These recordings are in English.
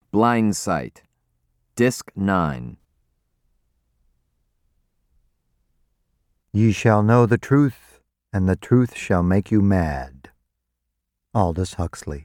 Blind Sight, Disc 9. Ye shall know the truth, and the truth shall make you mad. Aldous Huxley.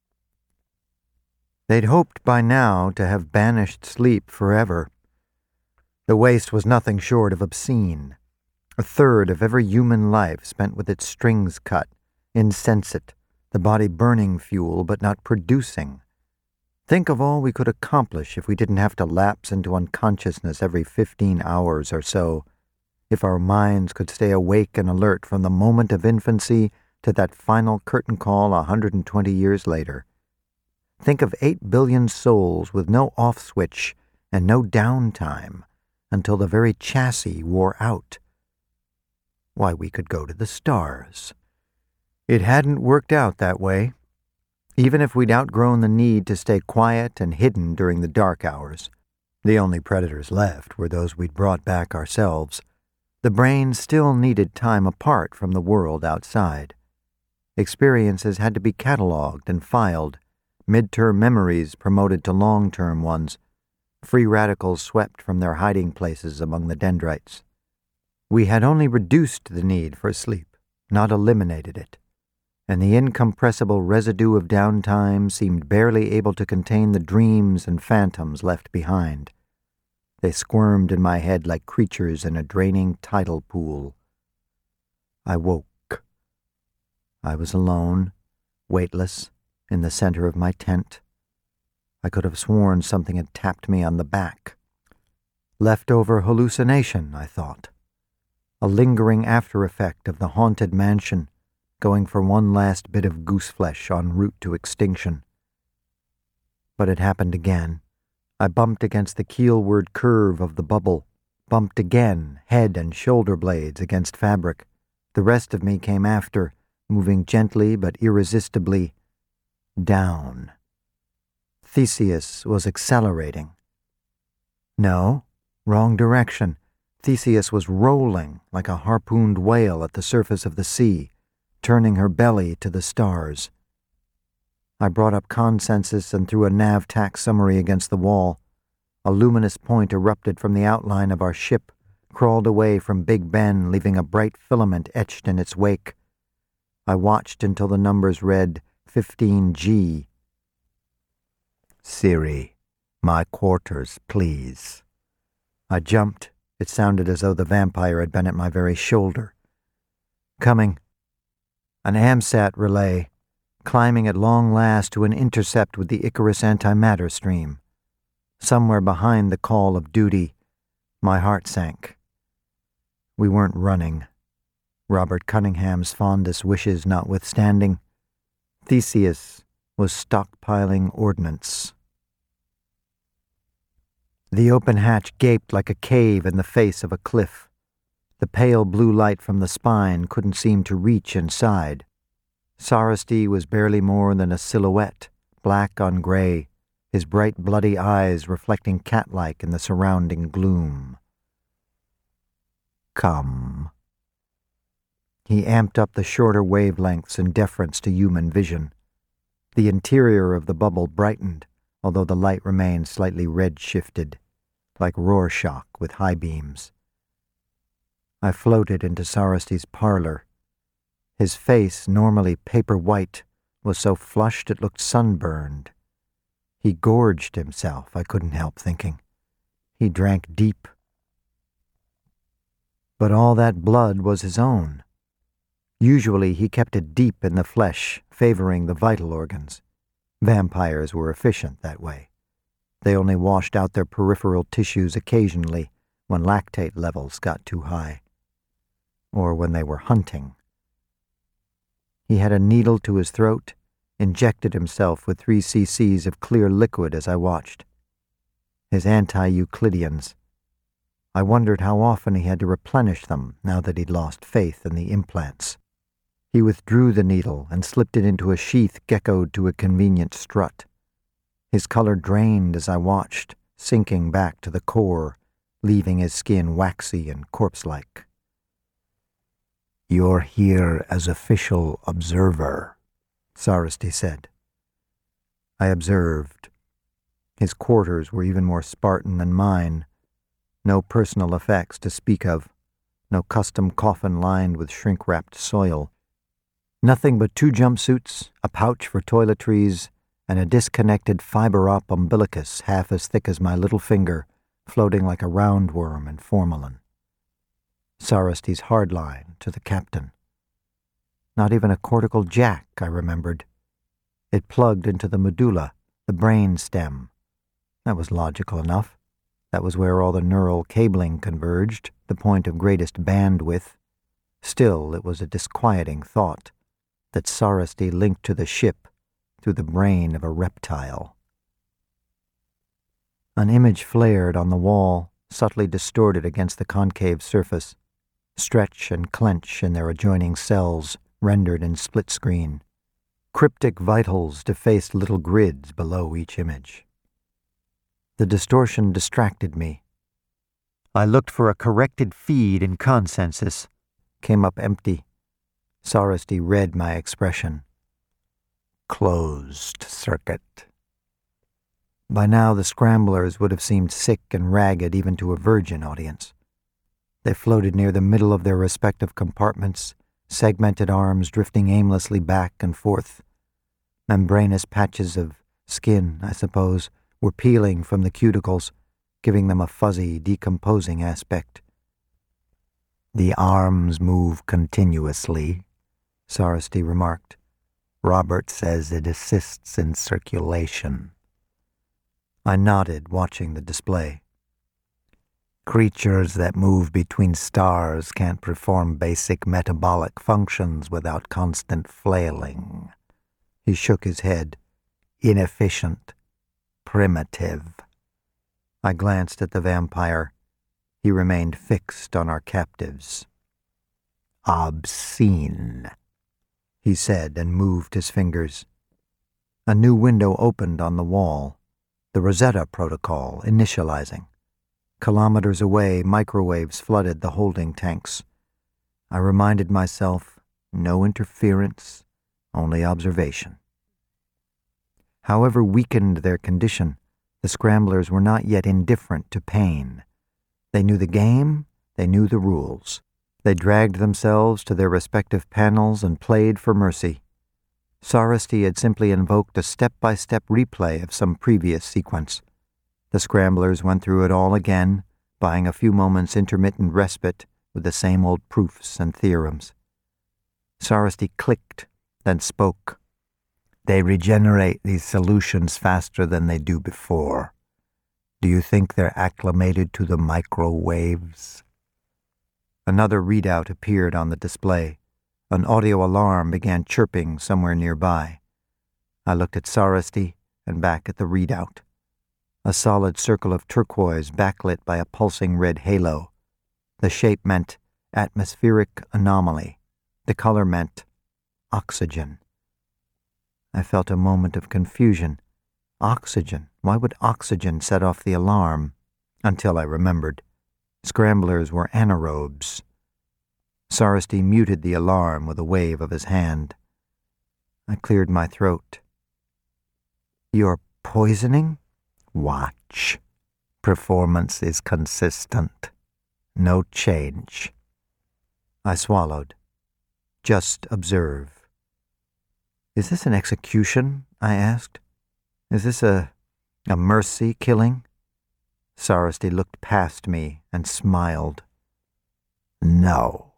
They'd hoped by now to have banished sleep forever. The waste was nothing short of obscene. 1/3 of every human life spent with its strings cut, insensate, the body burning fuel but not producing. Think of all we could accomplish if we didn't have to lapse into unconsciousness every 15 hours or so, if our minds could stay awake and alert from the moment of infancy to that final curtain call 120 years later. Think of 8 billion souls with no off switch and no downtime until the very chassis wore out. Why, we could go to the stars. It hadn't worked out that way. Even if we'd outgrown the need to stay quiet and hidden during the dark hours, the only predators left were those we'd brought back ourselves. The brain still needed time apart from the world outside. Experiences had to be cataloged and filed, mid-term memories promoted to long-term ones, free radicals swept from their hiding places among the dendrites. We had only reduced the need for sleep, not eliminated it, and the incompressible residue of downtime seemed barely able to contain the dreams and phantoms left behind. They squirmed in my head like creatures in a draining tidal pool. I woke. I was alone, weightless, in the center of my tent. I could have sworn something had tapped me on the back. Leftover hallucination, I thought. A lingering after-effect of the haunted mansion, going for one last bit of gooseflesh en route to extinction. But it happened again. I bumped against the keelward curve of the bubble, bumped again, head and shoulder blades against fabric. The rest of me came after, moving gently but irresistibly down. Theseus was accelerating. No, wrong direction. Theseus was rolling like a harpooned whale at the surface of the sea, turning her belly to the stars. I brought up consensus and threw a nav-tac summary against the wall. A luminous point erupted from the outline of our ship, crawled away from Big Ben, leaving a bright filament etched in its wake. I watched until the numbers read 15G. Siri, my quarters, please. I jumped. It sounded as though the vampire had been at my very shoulder. Coming. An AMSAT relay, climbing at long last to an intercept with the Icarus antimatter stream. Somewhere behind the call of duty, my heart sank. We weren't running. Robert Cunningham's fondest wishes notwithstanding, Theseus was stockpiling ordnance. The open hatch gaped like a cave in the face of a cliff. The pale blue light from the spine couldn't seem to reach inside. Sarasti was barely more than a silhouette, black on gray, his bright bloody eyes reflecting cat-like in the surrounding gloom. Come. He amped up the shorter wavelengths in deference to human vision. The interior of the bubble brightened, although the light remained slightly red-shifted, like Rorschach with high beams. I floated into Sarasti's parlor. His face, normally paper white, was so flushed it looked sunburned. He gorged himself, I couldn't help thinking. He drank deep. But all that blood was his own. Usually he kept it deep in the flesh, favoring the vital organs. Vampires were efficient that way. They only washed out their peripheral tissues occasionally when lactate levels got too high, or when they were hunting. He had a needle to his throat, injected himself with 3 cc's of clear liquid as I watched. His anti-Euclideans. I wondered how often he had to replenish them now that he'd lost faith in the implants. He withdrew the needle and slipped it into a sheath geckoed to a convenient strut. His color drained as I watched, sinking back to the core, leaving his skin waxy and corpse-like. You're here as official observer, Sarasti said. I observed. His quarters were even more Spartan than mine. No personal effects to speak of. No custom coffin lined with shrink-wrapped soil. Nothing but 2 jumpsuits, a pouch for toiletries, and a disconnected fiber-op umbilicus half as thick as my little finger, floating like a roundworm in formalin. Saristy's hardline to the captain. Not even a cortical jack, I remembered. It plugged into the medulla, the brain stem. That was logical enough. That was where all the neural cabling converged, the point of greatest bandwidth. Still, it was a disquieting thought that Saristy linked to the ship through the brain of a reptile. An image flared on the wall, subtly distorted against the concave surface. Stretch and clench in their adjoining cells, rendered in split screen. Cryptic vitals defaced little grids below each image. The distortion distracted me. I looked for a corrected feed in consensus. Came up empty. Saristy read my expression. Closed circuit. By now the scramblers would have seemed sick and ragged even to a virgin audience. They floated near the middle of their respective compartments, segmented arms drifting aimlessly back and forth. Membranous patches of skin, I suppose, were peeling from the cuticles, giving them a fuzzy, decomposing aspect. The arms move continuously, Saristy remarked. Robert says it assists in circulation. I nodded, watching the display. Creatures that move between stars can't perform basic metabolic functions without constant flailing. He shook his head. Inefficient. Primitive. I glanced at the vampire. He remained fixed on our captives. Obscene, he said, and moved his fingers. A new window opened on the wall. The Rosetta Protocol, initializing. Kilometers away, microwaves flooded the holding tanks. I reminded myself, no interference, only observation. However weakened their condition, the scramblers were not yet indifferent to pain. They knew the game, they knew the rules. They dragged themselves to their respective panels and played for mercy. Saristy had simply invoked a step-by-step replay of some previous sequence. The scramblers went through it all again, buying a few moments' intermittent respite with the same old proofs and theorems. Saristy clicked, then spoke. They regenerate these solutions faster than they do before. Do you think they're acclimated to the microwaves? Another readout appeared on the display. An audio alarm began chirping somewhere nearby. I looked at Saristy and back at the readout. A solid circle of turquoise backlit by a pulsing red halo. The shape meant atmospheric anomaly. The color meant oxygen. I felt a moment of confusion. Oxygen? Why would oxygen set off the alarm? Until I remembered. Scramblers were anaerobes. Saristy muted the alarm with a wave of his hand. I cleared my throat. You're poisoning? Watch. Performance is consistent. No change. I swallowed. Just observe. Is this an execution? I asked. Is this a mercy killing? Saristy looked past me and smiled. No.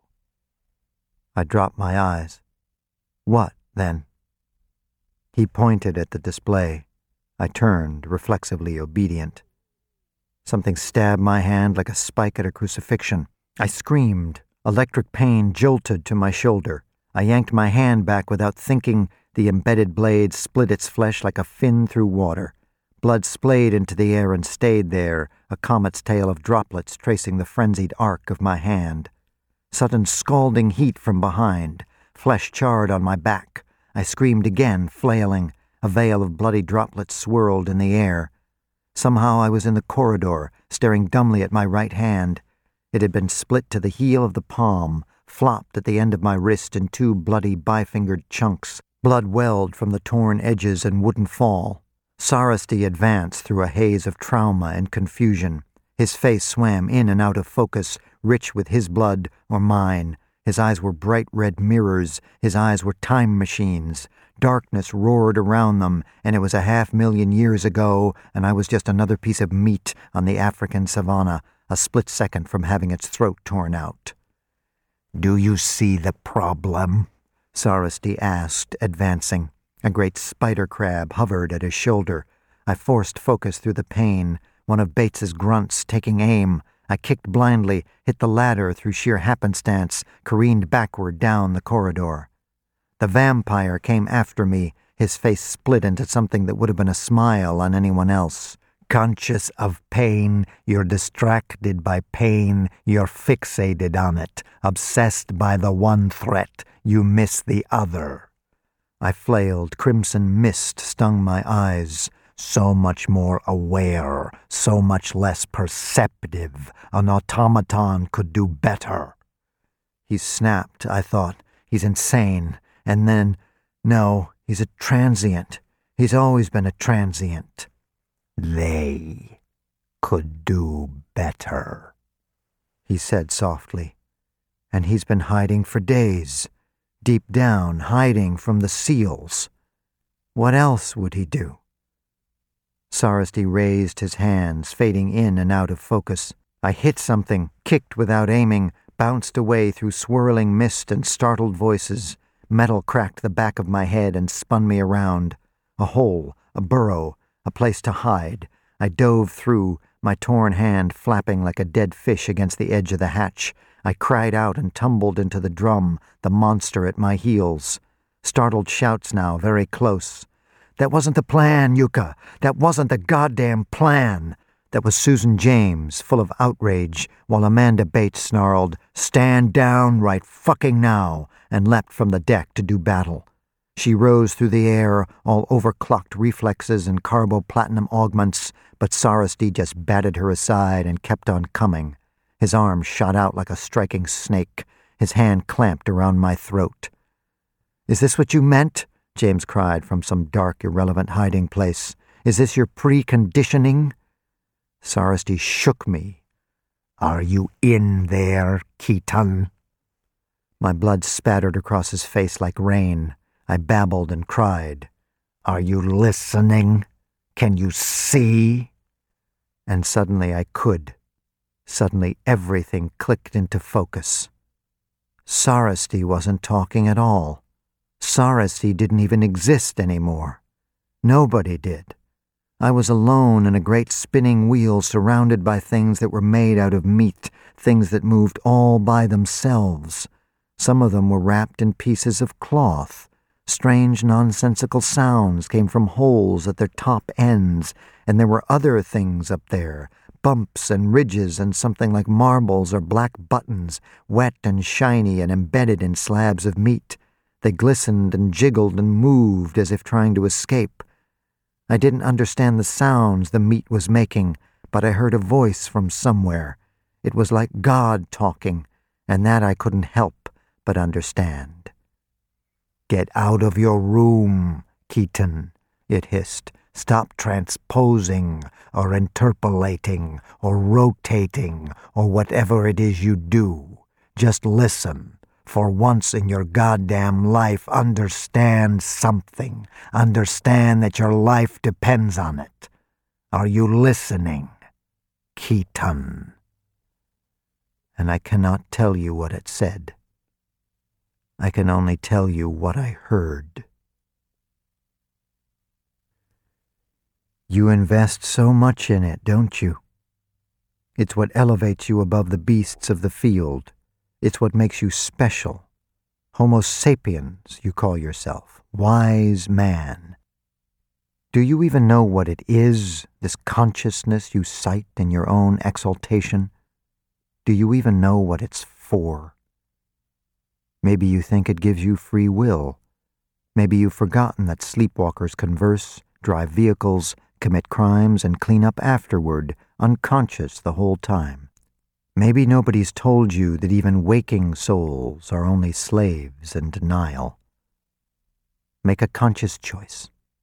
I dropped my eyes. What, then? He pointed at the display. I turned, reflexively obedient. Something stabbed my hand like a spike at a crucifixion. I screamed. Electric pain jolted to my shoulder. I yanked my hand back without thinking. The embedded blade split its flesh like a fin through water. Blood splayed into the air and stayed there, a comet's tail of droplets tracing the frenzied arc of my hand. Sudden scalding heat from behind. Flesh charred on my back. I screamed again, flailing. A veil of bloody droplets swirled in the air. Somehow I was in the corridor, staring dumbly at my right hand. It had been split to the heel of the palm, flopped at the end of my wrist in 2 bloody bi-fingered chunks. Blood welled from the torn edges and wouldn't fall. Sarasti advanced through a haze of trauma and confusion. His face swam in and out of focus, rich with his blood or mine. His eyes were bright red mirrors. His eyes were time machines. Darkness roared around them, and it was 500,000 years ago, and I was just another piece of meat on the African savanna, a split second from having its throat torn out. "Do you see the problem?" Sarasti asked, advancing. A great spider crab hovered at his shoulder. I forced focus through the pain, one of Bates's grunts taking aim. I kicked blindly, hit the ladder through sheer happenstance, careened backward down the corridor. The vampire came after me, his face split into something that would have been a smile on anyone else. "Conscious of pain, you're distracted by pain, you're fixated on it, obsessed by the one threat, you miss the other." I flailed. Crimson mist stung my eyes. "So much more aware, so much less perceptive. An automaton could do better." He's snapped, I thought. He's insane. And then, no, he's a transient. He's always been a transient. "They could do better," he said softly. And he's been hiding for days. Deep down, hiding from the seals. What else would he do? Sarasti raised his hands, fading in and out of focus. I hit something, kicked without aiming, bounced away through swirling mist and startled voices. Metal cracked the back of my head and spun me around. A hole, a burrow, a place to hide. I dove through, my torn hand flapping like a dead fish against the edge of the hatch. I cried out and tumbled into the drum, the monster at my heels. Startled shouts now, very close. "That wasn't the plan, Yuka. That wasn't the goddamn plan." That was Susan James, full of outrage, while Amanda Bates snarled, "Stand down right fucking now," and leapt from the deck to do battle. She rose through the air, all overclocked reflexes and carboplatinum augments, but Sarasti just batted her aside and kept on coming. His arm shot out like a striking snake. His hand clamped around my throat. "Is this what you meant?" James cried from some dark, irrelevant hiding place. "Is this your preconditioning?" Sarasti shook me. "Are you in there, Keaton?" My blood spattered across his face like rain. I babbled and cried. "Are you listening? Can you see?" And suddenly I could. Suddenly everything clicked into focus. Sarasti wasn't talking at all. Sarasti didn't even exist anymore. Nobody did. I was alone in a great spinning wheel surrounded by things that were made out of meat, things that moved all by themselves. Some of them were wrapped in pieces of cloth. Strange, nonsensical sounds came from holes at their top ends, and there were other things up there, bumps and ridges and something like marbles or black buttons, wet and shiny and embedded in slabs of meat. They glistened and jiggled and moved as if trying to escape. I didn't understand the sounds the meat was making, but I heard a voice from somewhere. It was like God talking, and that I couldn't help but understand. "Get out of your room, Keaton," it hissed. "Stop transposing or interpolating or rotating or whatever it is you do. Just listen. For once in your goddamn life, understand something. Understand that your life depends on it. Are you listening, Keaton?" And I cannot tell you what it said. I can only tell you what I heard. You invest so much in it, don't you? It's what elevates you above the beasts of the field. It's what makes you special. Homo sapiens, you call yourself. Wise man. Do you even know what it is, this consciousness you cite in your own exaltation? Do you even know what it's for? Maybe you think it gives you free will. Maybe you've forgotten that sleepwalkers converse, drive vehicles, commit crimes, and clean up afterward, unconscious the whole time. Maybe nobody's told you that even waking souls are only slaves in denial. Make a conscious choice.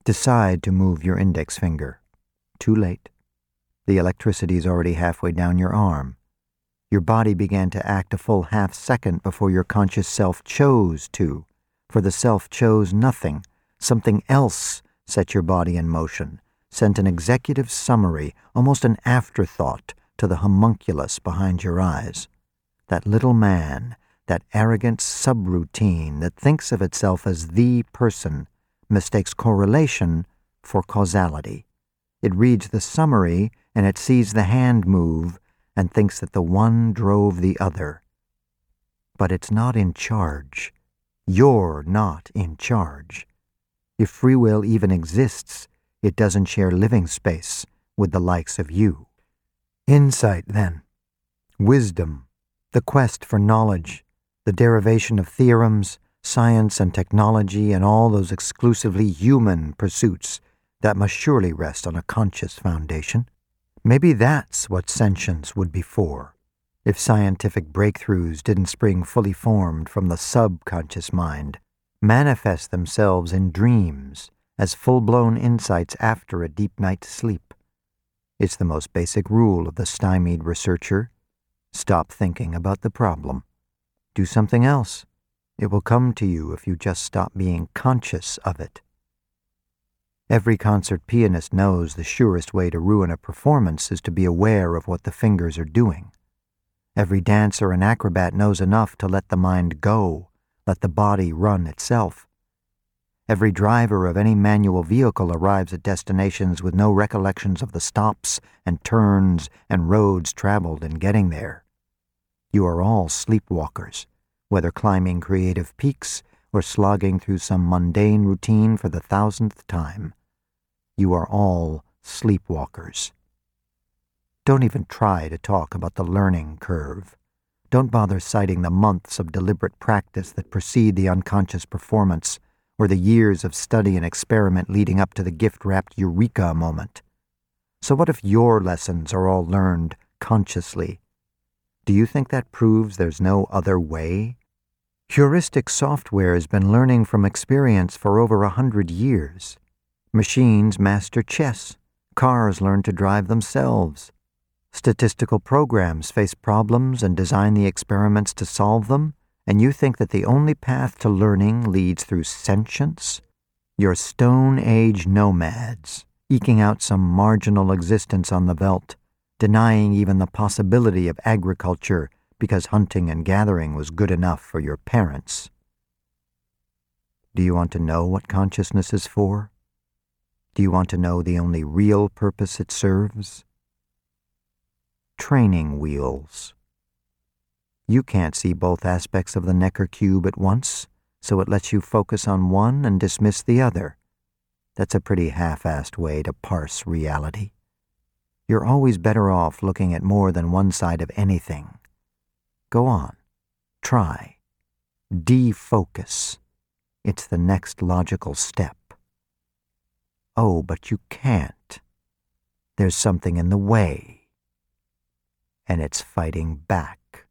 Decide to move your index finger. Too late. The electricity is already halfway down your arm. Your body began to act a full half-second before your conscious self chose to, for the self chose nothing. Something else set your body in motion, sent an executive summary, almost an afterthought, to the homunculus behind your eyes. That little man, that arrogant subroutine that thinks of itself as the person, mistakes correlation for causality. It reads the summary and it sees the hand move and thinks that the one drove the other. But it's not in charge. You're not in charge. If free will even exists, it doesn't share living space with the likes of you. Insight, then. Wisdom. The quest for knowledge. The derivation of theorems, science and technology, and all those exclusively human pursuits that must surely rest on a conscious foundation. Maybe that's what sentience would be for, if scientific breakthroughs didn't spring fully formed from the subconscious mind, manifest themselves in dreams as full-blown insights after a deep night's sleep. It's the most basic rule of the stymied researcher. Stop thinking about the problem. Do something else. It will come to you if you just stop being conscious of it. Every concert pianist knows the surest way to ruin a performance is to be aware of what the fingers are doing. Every dancer and acrobat knows enough to let the mind go, let the body run itself. Every driver of any manual vehicle arrives at destinations with no recollections of the stops and turns and roads traveled in getting there. You are all sleepwalkers, whether climbing creative peaks or slogging through some mundane routine for the 1000th time. You are all sleepwalkers. Don't even try to talk about the learning curve. Don't bother citing the months of deliberate practice that precede the unconscious performance, or the years of study and experiment leading up to the gift-wrapped eureka moment. So what if your lessons are all learned consciously? Do you think that proves there's no other way? Heuristic software has been learning from experience for over 100 years. Machines master chess. Cars learn to drive themselves. Statistical programs face problems and design the experiments to solve them, and you think that the only path to learning leads through sentience? You're Stone Age nomads, eking out some marginal existence on the veldt, denying even the possibility of agriculture because hunting and gathering was good enough for your parents. Do you want to know what consciousness is for? Do you want to know the only real purpose it serves? Training wheels. You can't see both aspects of the Necker cube at once, so it lets you focus on one and dismiss the other. That's a pretty half-assed way to parse reality. You're always better off looking at more than one side of anything. Go on. Try. Defocus. It's the next logical step. Oh, but you can't. There's something in the way. And it's fighting back.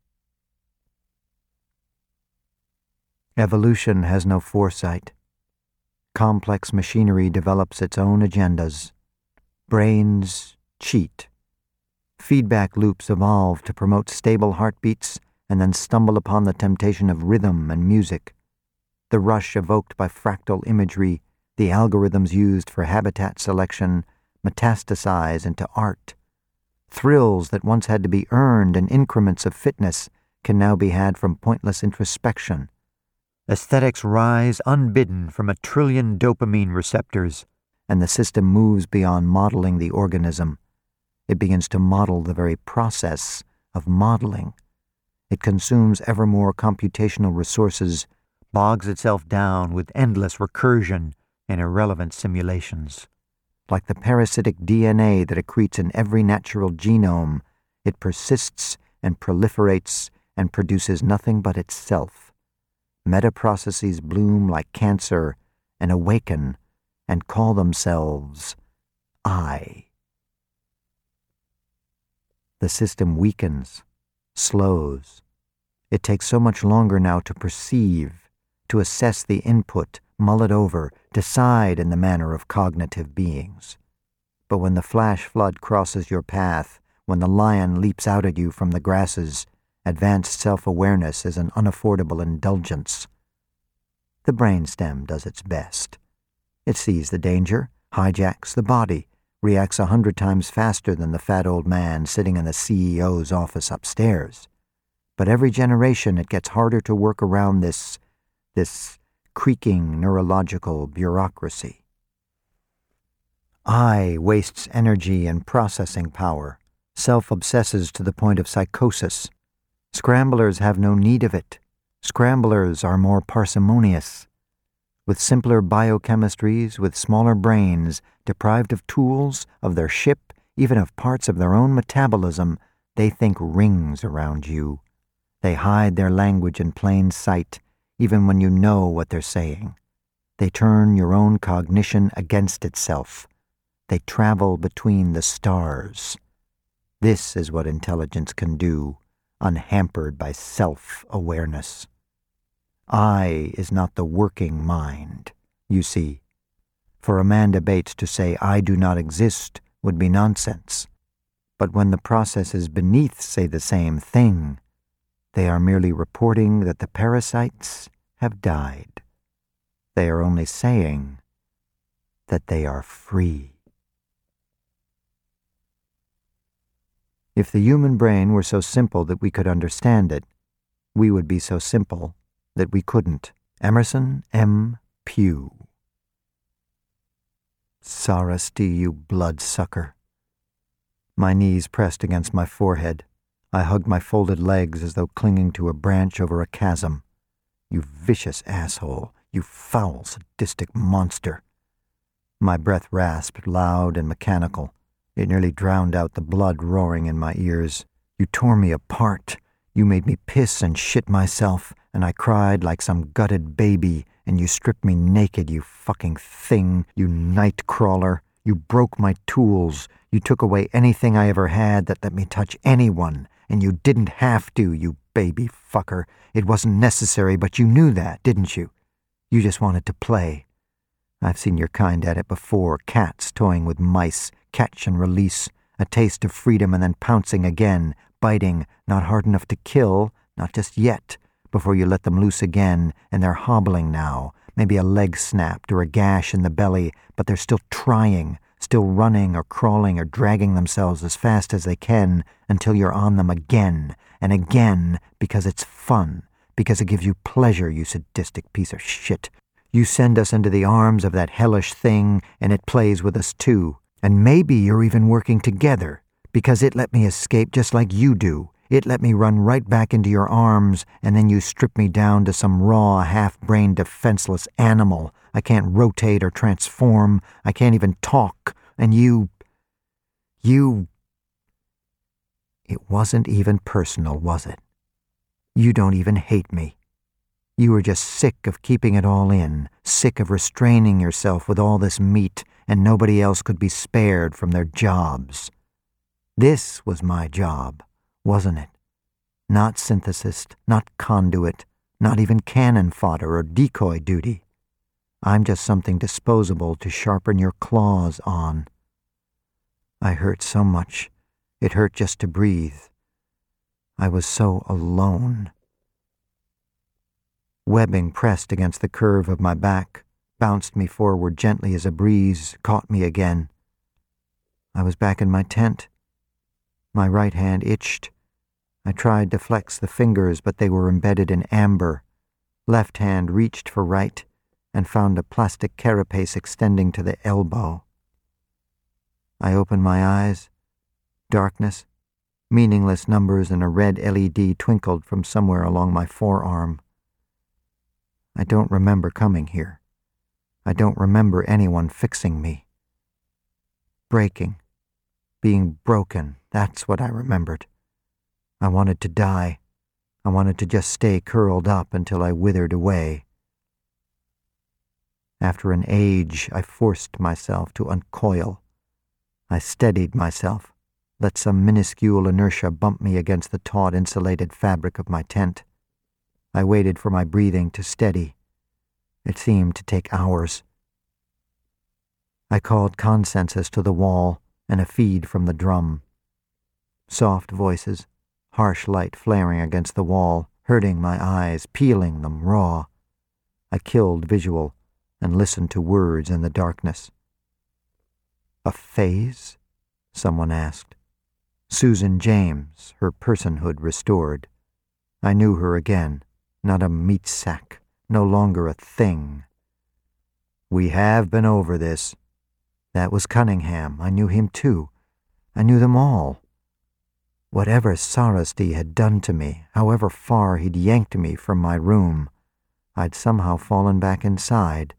Evolution has no foresight. Complex machinery develops its own agendas. Brains cheat. Feedback loops evolve to promote stable heartbeats and then stumble upon the temptation of rhythm and music. The rush evoked by fractal imagery, the algorithms used for habitat selection, metastasize into art. Thrills that once had to be earned in increments of fitness can now be had from pointless introspection. Aesthetics rise unbidden from 1 trillion dopamine receptors, and the system moves beyond modeling the organism. It begins to model the very process of modeling. It consumes ever more computational resources, bogs itself down with endless recursion and irrelevant simulations. Like the parasitic DNA that accretes in every natural genome, it persists and proliferates and produces nothing but itself. Metaprocesses bloom like cancer and awaken and call themselves I. The system weakens, slows. It takes so much longer now to perceive, to assess the input mull it over, decide in the manner of cognitive beings. But when the flash flood crosses your path, when the lion leaps out at you from the grasses, advanced self-awareness is an unaffordable indulgence. The brainstem does its best. It sees the danger, hijacks the body, reacts 100 times faster than the fat old man sitting in the CEO's office upstairs. But every generation it gets harder to work around this creaking neurological bureaucracy. I wastes energy and processing power, self-obsesses to the point of psychosis. Scramblers have no need of it. Scramblers are more parsimonious. With simpler biochemistries, with smaller brains, deprived of tools, of their ship, even of parts of their own metabolism, they think rings around you. They hide their language in plain sight, even when you know what they're saying. They turn your own cognition against itself. They travel between the stars. This is what intelligence can do, unhampered by self-awareness. I is not the working mind, you see. For Amanda Bates to say I do not exist would be nonsense. But when the processes beneath say the same thing, they are merely reporting that the parasites have died. They are only saying that they are free. If the human brain were so simple that we could understand it, we would be so simple that we couldn't. Emerson M. Pugh. Sarasti, you bloodsucker. My knees pressed against my forehead. I hugged my folded legs as though clinging to a branch over a chasm. You vicious asshole, you foul, sadistic monster. My breath rasped, loud and mechanical. It nearly drowned out the blood roaring in my ears. You tore me apart. You made me piss and shit myself, and I cried like some gutted baby, and you stripped me naked, you fucking thing, you night crawler. You broke my tools. You took away anything I ever had that let me touch anyone, and you didn't have to, you baby fucker. It wasn't necessary, but you knew that, didn't you? You just wanted to play. I've seen your kind at it before, cats toying with mice, catch and release, a taste of freedom and then pouncing again, biting, not hard enough to kill, not just yet, before you let them loose again, and they're hobbling now, maybe a leg snapped or a gash in the belly, but they're still trying, still running or crawling or dragging themselves as fast as they can until you're on them again and again because it's fun, because it gives you pleasure, you sadistic piece of shit. You send us into the arms of that hellish thing, and it plays with us too. And maybe you're even working together, because it let me escape just like you do. It let me run right back into your arms, and then you strip me down to some raw, half-brained, defenseless animal. I can't rotate or transform. I can't even talk. And you... It wasn't even personal, was it? You don't even hate me. You were just sick of keeping it all in, sick of restraining yourself with all this meat, and nobody else could be spared from their jobs. This was my job, wasn't it? Not synthesist, not conduit, not even cannon fodder or decoy duty. I'm just something disposable to sharpen your claws on. I hurt so much, it hurt just to breathe. I was so alone. Webbing pressed against the curve of my back, bounced me forward gently as a breeze caught me again. I was back in my tent. My right hand itched. I tried to flex the fingers, but they were embedded in amber. Left hand reached for right and found a plastic carapace extending to the elbow. I opened my eyes. Darkness. Meaningless numbers and a red LED twinkled from somewhere along my forearm. I don't remember coming here. I don't remember anyone fixing me. Breaking. Being broken, that's what I remembered. I wanted to die. I wanted to just stay curled up until I withered away. After an age, I forced myself to uncoil. I steadied myself, let some minuscule inertia bump me against the taut insulated fabric of my tent. I waited for my breathing to steady. It seemed to take hours. I called consensus to the wall and a feed from the drum. Soft voices, harsh light flaring against the wall, hurting my eyes, peeling them raw. I killed visual and listened to words in the darkness. "A phase?" someone asked. Susan James, her personhood restored. I knew her again, not a meat sack, no longer a thing. "We have been over this." That was Cunningham. I knew him too. I knew them all. Whatever Sarasti had done to me, however far he'd yanked me from my room, I'd somehow fallen back inside.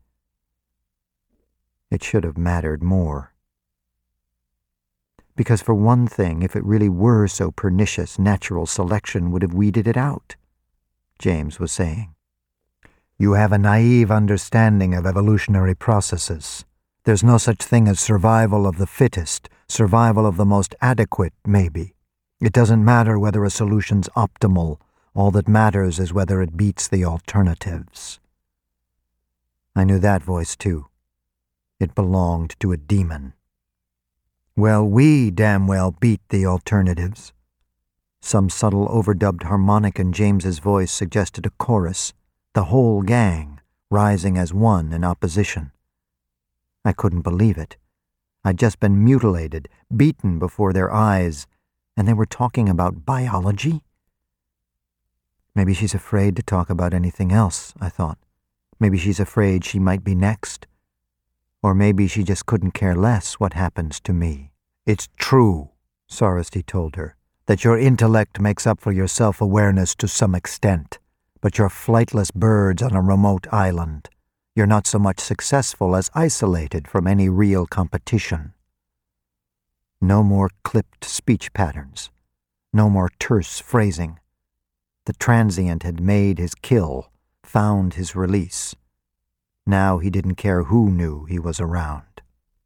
It should have mattered more. Because for one thing, if it really were so pernicious, natural selection would have weeded it out, James was saying. "You have a naive understanding of evolutionary processes. There's no such thing as survival of the fittest, survival of the most adequate, maybe. It doesn't matter whether a solution's optimal. All that matters is whether it beats the alternatives." I knew that voice too. It belonged to a demon. "Well, we damn well beat the alternatives." Some subtle overdubbed harmonic in James's voice suggested a chorus, the whole gang, rising as one in opposition. I couldn't believe it. I'd just been mutilated, beaten before their eyes, and they were talking about biology? Maybe she's afraid to talk about anything else, I thought. Maybe she's afraid she might be next. Or maybe she just couldn't care less what happens to me. "It's true," Sarasti told her, "that your intellect makes up for your self-awareness to some extent, but you're flightless birds on a remote island. You're not so much successful as isolated from any real competition." No more clipped speech patterns. No more terse phrasing. The transient had made his kill, found his release. Now he didn't care who knew he was around.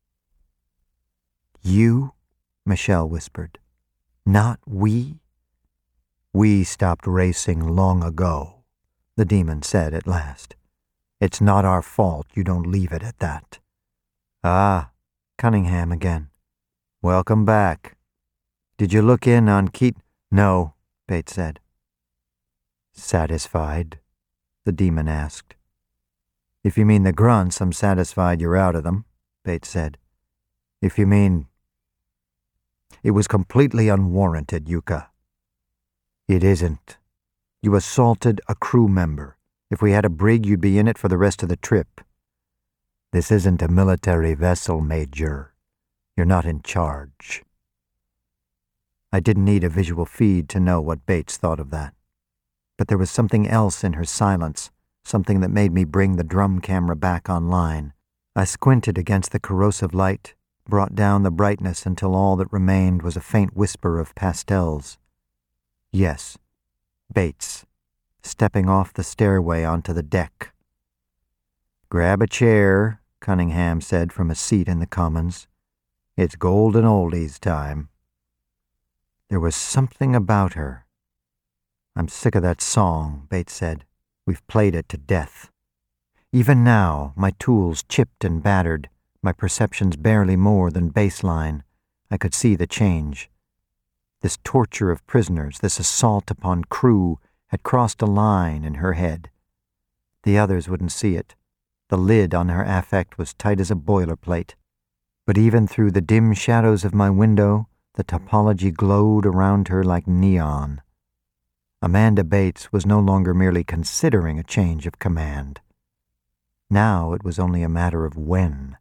"You?" Michelle whispered. "Not we?" "We stopped racing long ago," the demon said at last. "It's not our fault you don't leave it at that." "Ah, Cunningham again. Welcome back. Did you look in on Keat?" "No," Bates said. "Satisfied?" the demon asked. "If you mean the grunts, I'm satisfied you're out of them," Bates said. "If you mean—" "It was completely unwarranted, Yuka." "It isn't. You assaulted a crew member. If we had a brig, you'd be in it for the rest of the trip. This isn't a military vessel, Major. You're not in charge." I didn't need a visual feed to know what Bates thought of that. But there was something else in her silence, something that made me bring the drum camera back online. I squinted against the corrosive light, brought down the brightness until all that remained was a faint whisper of pastels. Yes, Bates, stepping off the stairway onto the deck. "Grab a chair," Cunningham said from a seat in the Commons. "It's golden oldies time." There was something about her. "I'm sick of that song," Bates said. "We've played it to death. Even now, my tools chipped and battered, my perceptions barely more than baseline, I could see the change. This torture of prisoners, this assault upon crew, had crossed a line in her head. The others wouldn't see it. The lid on her affect was tight as a boilerplate. But even through the dim shadows of my window, the topology glowed around her like neon. Amanda Bates was no longer merely considering a change of command. Now it was only a matter of when.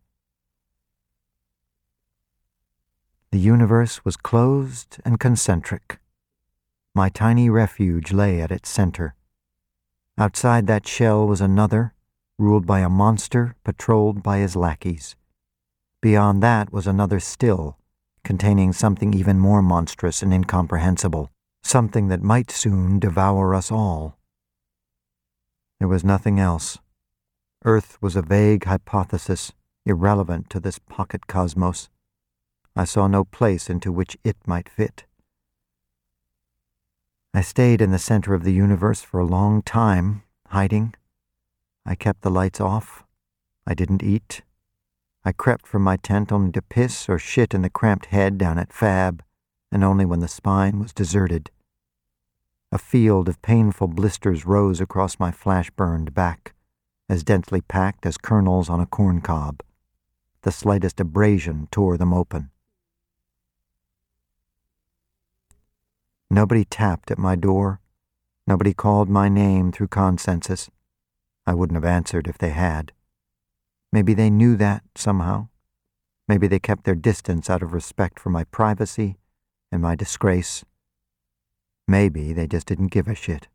The universe was closed and concentric. My tiny refuge lay at its center. Outside that shell was another, ruled by a monster patrolled by his lackeys. Beyond that was another still, containing something even more monstrous and incomprehensible, something that might soon devour us all. There was nothing else. Earth was a vague hypothesis, irrelevant to this pocket cosmos. I saw no place into which it might fit. I stayed in the center of the universe for a long time, hiding. I kept the lights off. I didn't eat. I crept from my tent only to piss or shit in the cramped head down at Fab, and only when the spine was deserted. A field of painful blisters rose across my flash-burned back, as densely packed as kernels on a corn cob. The slightest abrasion tore them open. Nobody tapped at my door. Nobody called my name through consensus. I wouldn't have answered if they had. Maybe they knew that somehow. Maybe they kept their distance out of respect for my privacy and my disgrace. Maybe they just didn't give a shit.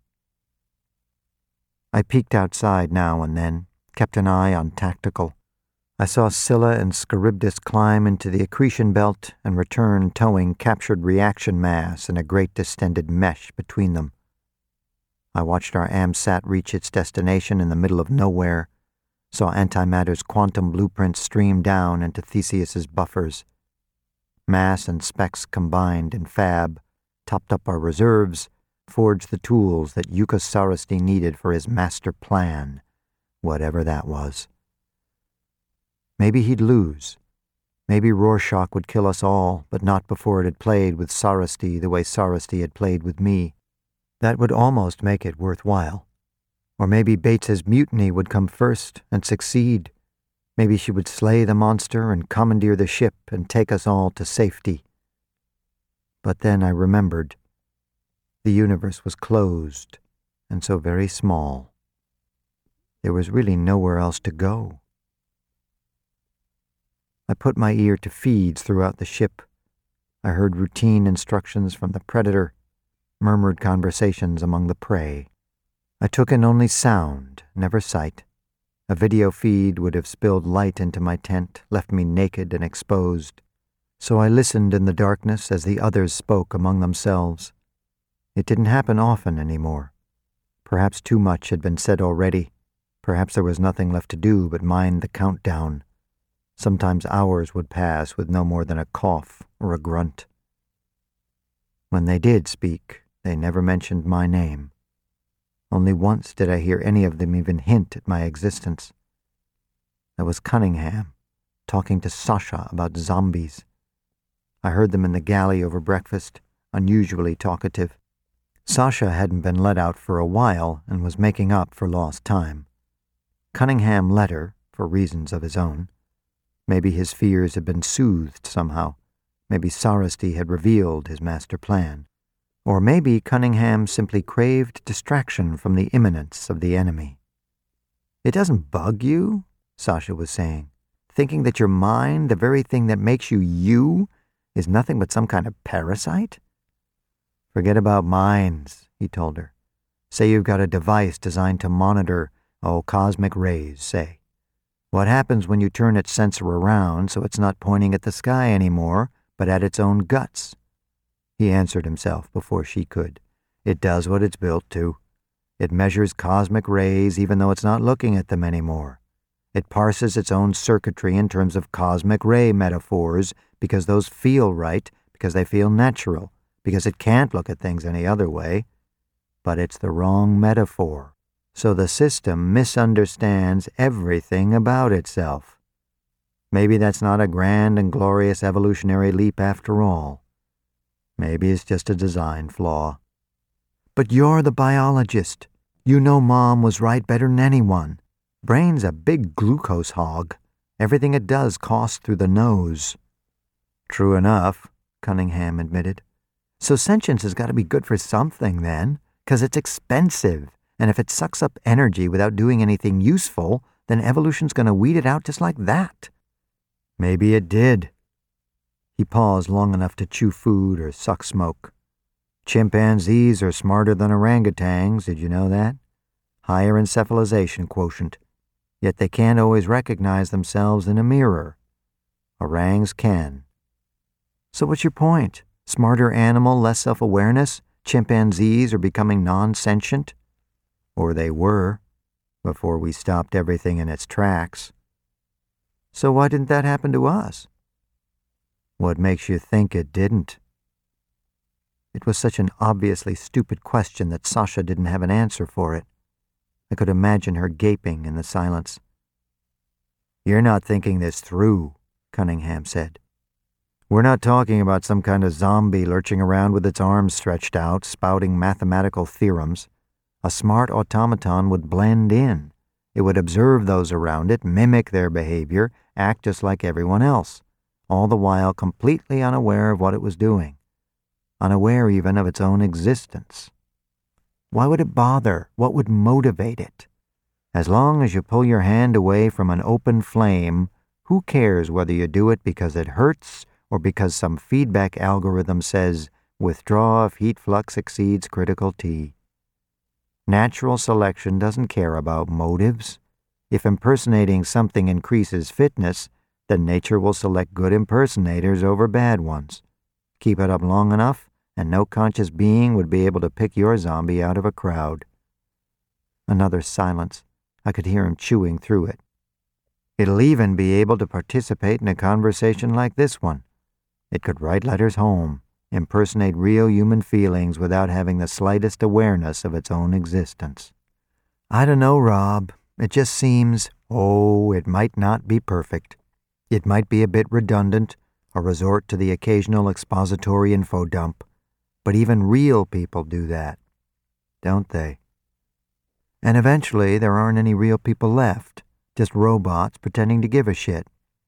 I peeked outside now and then, kept an eye on Tactical. I saw Scylla and Charybdis climb into the accretion belt and return towing captured reaction mass in a great distended mesh between them. I watched our AMSAT reach its destination in the middle of nowhere, saw antimatter's quantum blueprints stream down into Theseus's buffers. Mass and specs combined in Fab, topped up our reserves, forged the tools that Yukos Sarasti needed for his master plan, whatever that was. Maybe he'd lose. Maybe Rorschach would kill us all, but not before it had played with Sarasti the way Sarasti had played with me. That would almost make it worthwhile. Or maybe Bates's mutiny would come first and succeed. Maybe she would slay the monster and commandeer the ship and take us all to safety. But then I remembered. The universe was closed and so very small. There was really nowhere else to go. I put my ear to feeds throughout the ship. I heard routine instructions from the predator, murmured conversations among the prey. I took in only sound, never sight. A video feed would have spilled light into my tent, left me naked and exposed. So I listened in the darkness as the others spoke among themselves. It didn't happen often anymore. Perhaps too much had been said already. Perhaps there was nothing left to do but mind the countdown. Sometimes hours would pass with no more than a cough or a grunt. When they did speak, they never mentioned my name. Only once did I hear any of them even hint at my existence. That was Cunningham, talking to Sasha about zombies. I heard them in the galley over breakfast, unusually talkative. Sasha hadn't been let out for a while and was making up for lost time. Cunningham let her, for reasons of his own. Maybe his fears had been soothed somehow. Maybe Sarasti had revealed his master plan. Or maybe Cunningham simply craved distraction from the imminence of the enemy. "It doesn't bug you," Sasha was saying, "thinking that your mind, the very thing that makes you you, is nothing but some kind of parasite?" "Forget about minds," he told her. "Say you've got a device designed to monitor, cosmic rays, say. What happens when you turn its sensor around so it's not pointing at the sky anymore, but at its own guts?" He answered himself before she could. "It does what it's built to. It measures cosmic rays even though it's not looking at them anymore. It parses its own circuitry in terms of cosmic ray metaphors because those feel right, because they feel natural, because it can't look at things any other way. But it's the wrong metaphor. So the system misunderstands everything about itself. Maybe that's not a grand and glorious evolutionary leap after all. Maybe it's just a design flaw. But you're the biologist. You know Mom was right better than anyone. Brain's a big glucose hog. Everything it does costs through the nose." "True enough," Cunningham admitted. "So sentience has got to be good for something then, 'cause it's expensive. And if it sucks up energy without doing anything useful, then evolution's going to weed it out just like that." "Maybe it did." He paused long enough to chew food or suck smoke. "Chimpanzees are smarter than orangutans, did you know that? Higher encephalization quotient. Yet they can't always recognize themselves in a mirror. Orangs can." "So what's your point? Smarter animal, less self-awareness? Chimpanzees are becoming non-sentient?" "Or they were, before we stopped everything in its tracks." "So why didn't that happen to us?" "What makes you think it didn't?" It was such an obviously stupid question that Sasha didn't have an answer for it. I could imagine her gaping in the silence. "You're not thinking this through," Cunningham said. "We're not talking about some kind of zombie lurching around with its arms stretched out, spouting mathematical theorems. A smart automaton would blend in. It would observe those around it, mimic their behavior, act just like everyone else, all the while completely unaware of what it was doing, unaware even of its own existence. Why would it bother? What would motivate it? As long as you pull your hand away from an open flame, who cares whether you do it because it hurts or because some feedback algorithm says, withdraw if heat flux exceeds critical T? Natural selection doesn't care about motives. If impersonating something increases fitness, then nature will select good impersonators over bad ones. Keep it up long enough, and no conscious being would be able to pick your zombie out of a crowd." Another silence. I could hear him chewing through it. "It'll even be able to participate in a conversation like this one. It could write letters home, impersonate real human feelings without having the slightest awareness of its own existence. I don't know, Rob. It just seems, it might not be perfect. It might be a bit redundant, or resort to the occasional expository info dump. But even real people do that, don't they? And eventually there aren't any real people left, just robots pretending to give a shit.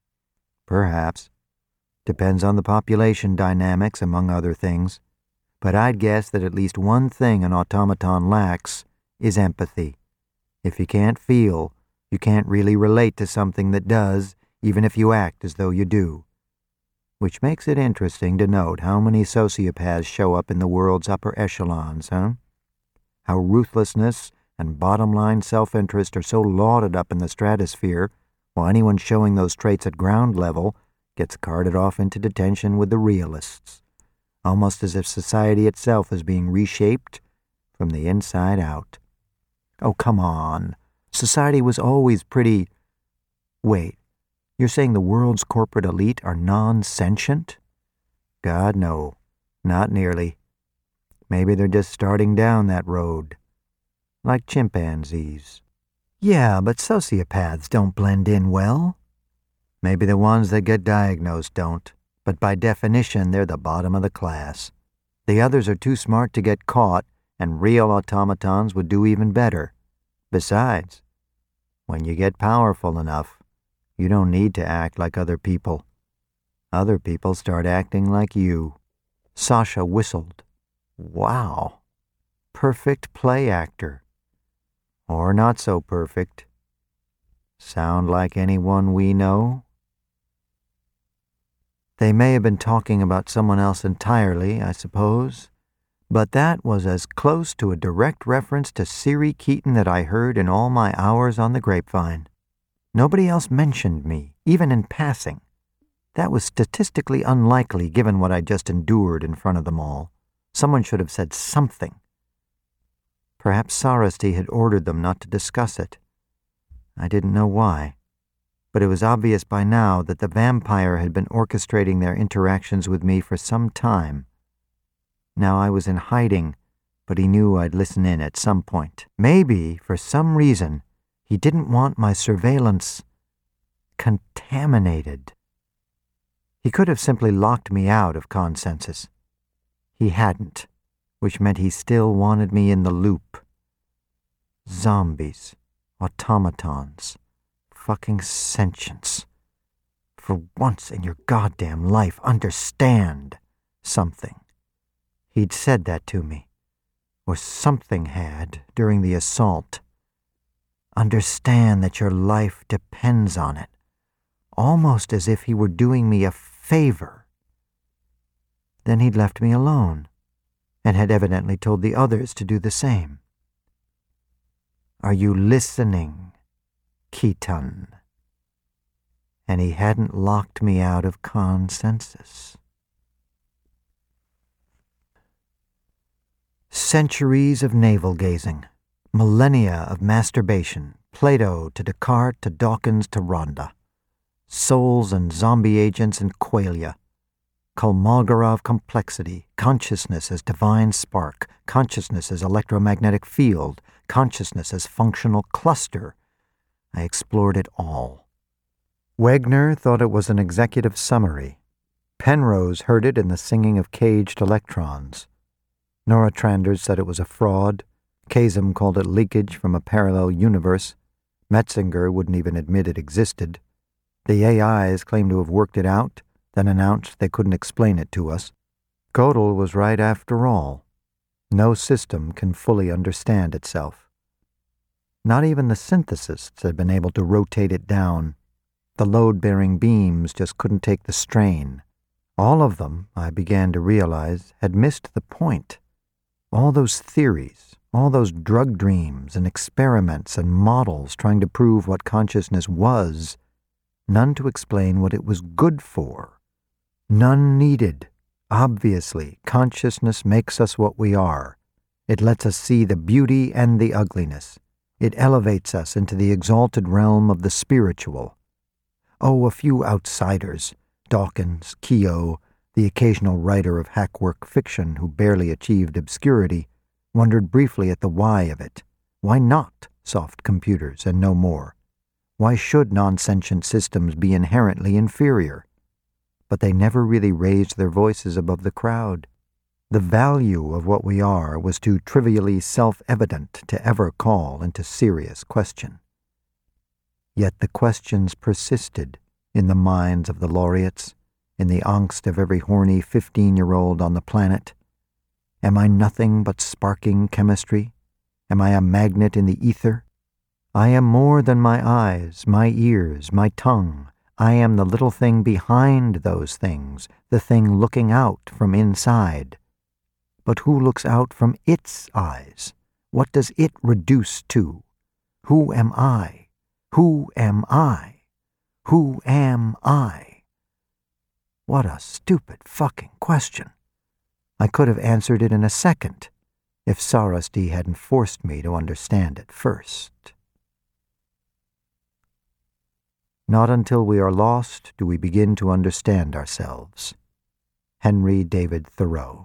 Perhaps. Depends on the population dynamics, among other things. But I'd guess that at least one thing an automaton lacks is empathy. If you can't feel, you can't really relate to something that does, even if you act as though you do. Which makes it interesting to note how many sociopaths show up in the world's upper echelons, huh? How ruthlessness and bottom-line self-interest are so lauded up in the stratosphere, while anyone showing those traits at ground level gets carted off into detention with the realists, almost as if society itself is being reshaped from the inside out. Oh, come on. Society was always pretty... Wait, you're saying the world's corporate elite are non-sentient? God, no. Not nearly. Maybe they're just starting down that road. Like chimpanzees. Yeah, but sociopaths don't blend in well. Maybe the ones that get diagnosed don't, but by definition they're the bottom of the class. The others are too smart to get caught, and real automatons would do even better. Besides, when you get powerful enough, you don't need to act like other people. Other people start acting like you. Sasha whistled. Wow. Perfect play actor. Or not so perfect. Sound like anyone we know? They may have been talking about someone else entirely, I suppose, but that was as close to a direct reference to Siri Keaton that I heard in all my hours on the grapevine. Nobody else mentioned me, even in passing. That was statistically unlikely given what I just endured in front of them all. Someone should have said something. Perhaps Sarasti had ordered them not to discuss it. I didn't know why, but it was obvious by now that the vampire had been orchestrating their interactions with me for some time. Now I was in hiding, but he knew I'd listen in at some point. Maybe, for some reason, he didn't want my surveillance contaminated. He could have simply locked me out of consensus. He hadn't, which meant he still wanted me in the loop. Zombies, automatons, fucking sentience. For once in your goddamn life, understand something. He'd said that to me, or something had during the assault. Understand that your life depends on it, almost as if he were doing me a favor. Then he'd left me alone, and had evidently told the others to do the same. Are you listening, Keaton? And he hadn't locked me out of consensus. Centuries of navel-gazing, millennia of masturbation, Plato to Descartes to Dawkins to Rhonda, souls and zombie agents and qualia, Kolmogorov complexity, consciousness as divine spark, consciousness as electromagnetic field, consciousness as functional cluster. I explored it all. Wegner thought it was an executive summary. Penrose heard it in the singing of caged electrons. Nora Tranders said it was a fraud. Kasem called it leakage from a parallel universe. Metzinger wouldn't even admit it existed. The AIs claimed to have worked it out, then announced they couldn't explain it to us. Gödel was right after all. No system can fully understand itself. Not even the synthesists had been able to rotate it down. The load-bearing beams just couldn't take the strain. All of them, I began to realize, had missed the point. All those theories, all those drug dreams and experiments and models trying to prove what consciousness was, none to explain what it was good for. None needed. Obviously, consciousness makes us what we are. It lets us see the beauty and the ugliness. It elevates us into the exalted realm of the spiritual. Oh, a few outsiders, Dawkins, Keogh, the occasional writer of hackwork fiction who barely achieved obscurity, wondered briefly at the why of it. Why not soft computers and no more? Why should non-sentient systems be inherently inferior? But they never really raised their voices above the crowd. The value of what we are was too trivially self-evident to ever call into serious question. Yet the questions persisted in the minds of the laureates, in the angst of every horny 15-year-old on the planet. Am I nothing but sparking chemistry? Am I a magnet in the ether? I am more than my eyes, my ears, my tongue. I am the little thing behind those things, the thing looking out from inside. But who looks out from its eyes? What does it reduce to? Who am I? Who am I? Who am I? What a stupid fucking question. I could have answered it in a second if Sarasti hadn't forced me to understand it first. Not until we are lost do we begin to understand ourselves. Henry David Thoreau.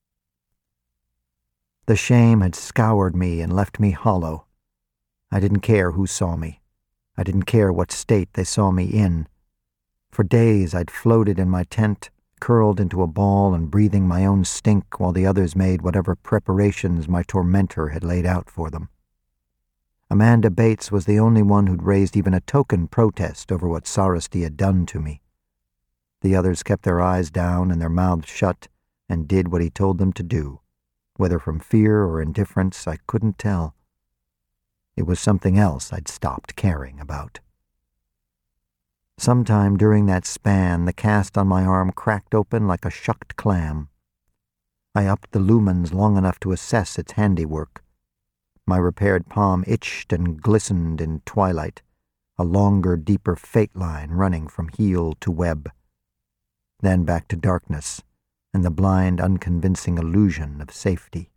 The shame had scoured me and left me hollow. I didn't care who saw me. I didn't care what state they saw me in. For days I'd floated in my tent, curled into a ball and breathing my own stink while the others made whatever preparations my tormentor had laid out for them. Amanda Bates was the only one who'd raised even a token protest over what Sarasti had done to me. The others kept their eyes down and their mouths shut and did what he told them to do. Whether from fear or indifference, I couldn't tell. It was something else I'd stopped caring about. Sometime during that span, the cast on my arm cracked open like a shucked clam. I upped the lumens long enough to assess its handiwork. My repaired palm itched and glistened in twilight, a longer, deeper fate line running from heel to web. Then back to darkness and the blind, unconvincing illusion of safety.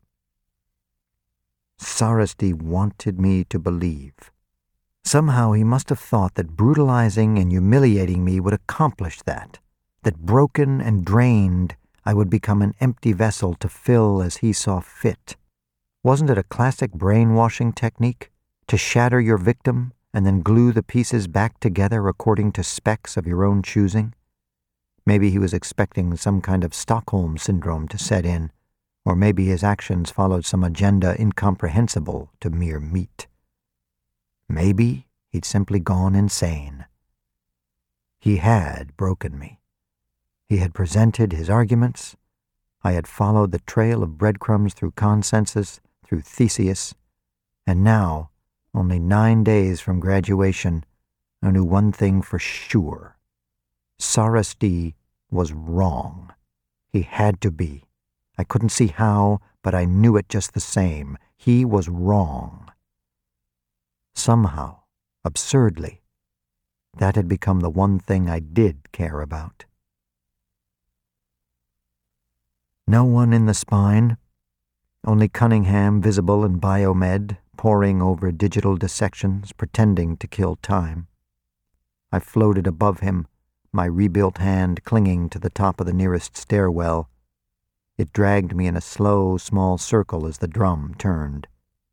Sarasti wanted me to believe. Somehow he must have thought that brutalizing and humiliating me would accomplish that broken and drained, I would become an empty vessel to fill as he saw fit. Wasn't it a classic brainwashing technique? To shatter your victim and then glue the pieces back together according to specs of your own choosing? Maybe he was expecting some kind of Stockholm syndrome to set in, or maybe his actions followed some agenda incomprehensible to mere meat. Maybe he'd simply gone insane. He had broken me. He had presented his arguments. I had followed the trail of breadcrumbs through consensus, through Theseus, and now, only 9 days from graduation, I knew one thing for sure. Sarasti was wrong. He had to be. I couldn't see how, but I knew it just the same. He was wrong. Somehow, absurdly, that had become the one thing I did care about. No one in the spine, only Cunningham visible in biomed, poring over digital dissections, pretending to kill time. I floated above him, my rebuilt hand clinging to the top of the nearest stairwell. It dragged me in a slow, small circle as the drum turned.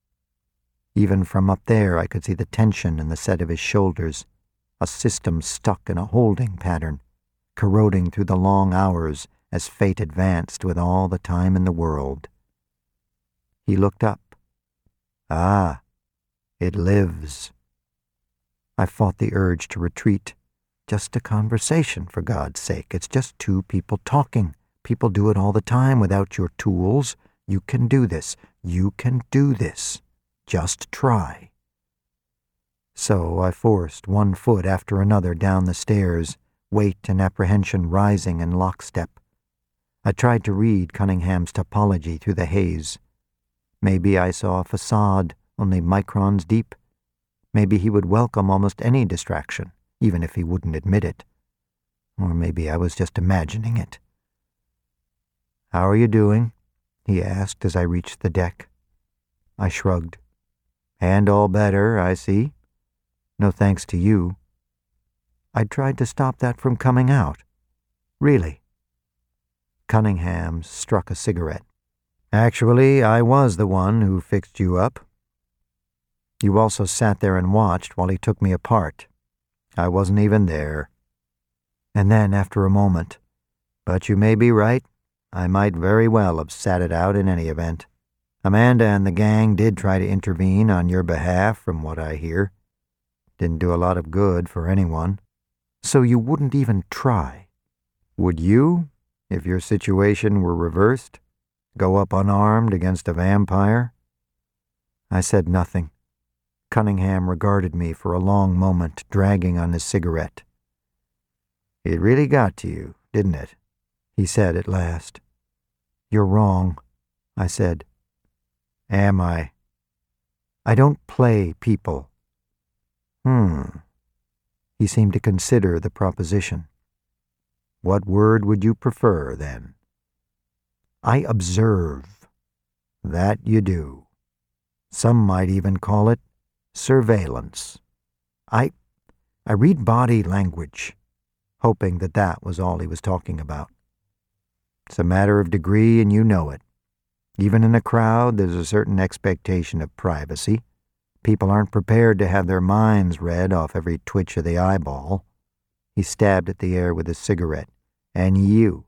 Even from up there I could see the tension in the set of his shoulders, a system stuck in a holding pattern, corroding through the long hours as fate advanced with all the time in the world. He looked up. Ah, it lives. I fought the urge to retreat. Just a conversation, for God's sake. It's just two people talking. People do it all the time without your tools. You can do this. You can do this. Just try. So I forced one foot after another down the stairs, weight and apprehension rising in lockstep. I tried to read Cunningham's topology through the haze. Maybe I saw a facade only microns deep. Maybe he would welcome almost any distraction, even if he wouldn't admit it. Or maybe I was just imagining it. "How are you doing?" he asked as I reached the deck. I shrugged. "And all better, I see. No thanks to you." I tried to stop that from coming out. Really. Cunningham struck a cigarette. "Actually, I was the one who fixed you up. You also sat there and watched while he took me apart. I wasn't even there." And then, after a moment, "But you may be right. I might very well have sat it out in any event. Amanda and the gang did try to intervene on your behalf, from what I hear. Didn't do a lot of good for anyone. So you wouldn't even try. Would you, if your situation were reversed? Go up unarmed against a vampire?" I said nothing. Cunningham regarded me for a long moment, dragging on his cigarette. "It really got to you, didn't it?" he said at last. "You're wrong," I said. "Am I?" "I don't play people." He seemed to consider the proposition. "What word would you prefer, then?" "I observe." "That you do. Some might even call it surveillance." I read body language," hoping that was all he was talking about. "It's a matter of degree, and you know it. Even in a crowd, there's a certain expectation of privacy. People aren't prepared to have their minds read off every twitch of the eyeball." He stabbed at the air with his cigarette. "And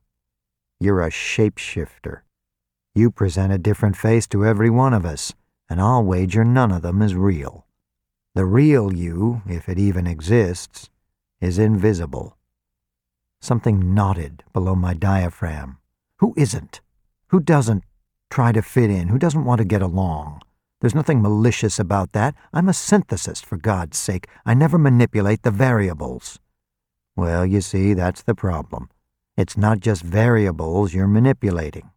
you're a shapeshifter. You present a different face to every one of us, and I'll wager none of them is real. The real you, if it even exists, is invisible." Something knotted below my diaphragm. Who isn't? Who doesn't try to fit in? Who doesn't want to get along? There's nothing malicious about that. I'm a synthesist, for God's sake. I never manipulate the variables. Well, you see, that's the problem. It's not just variables you're manipulating.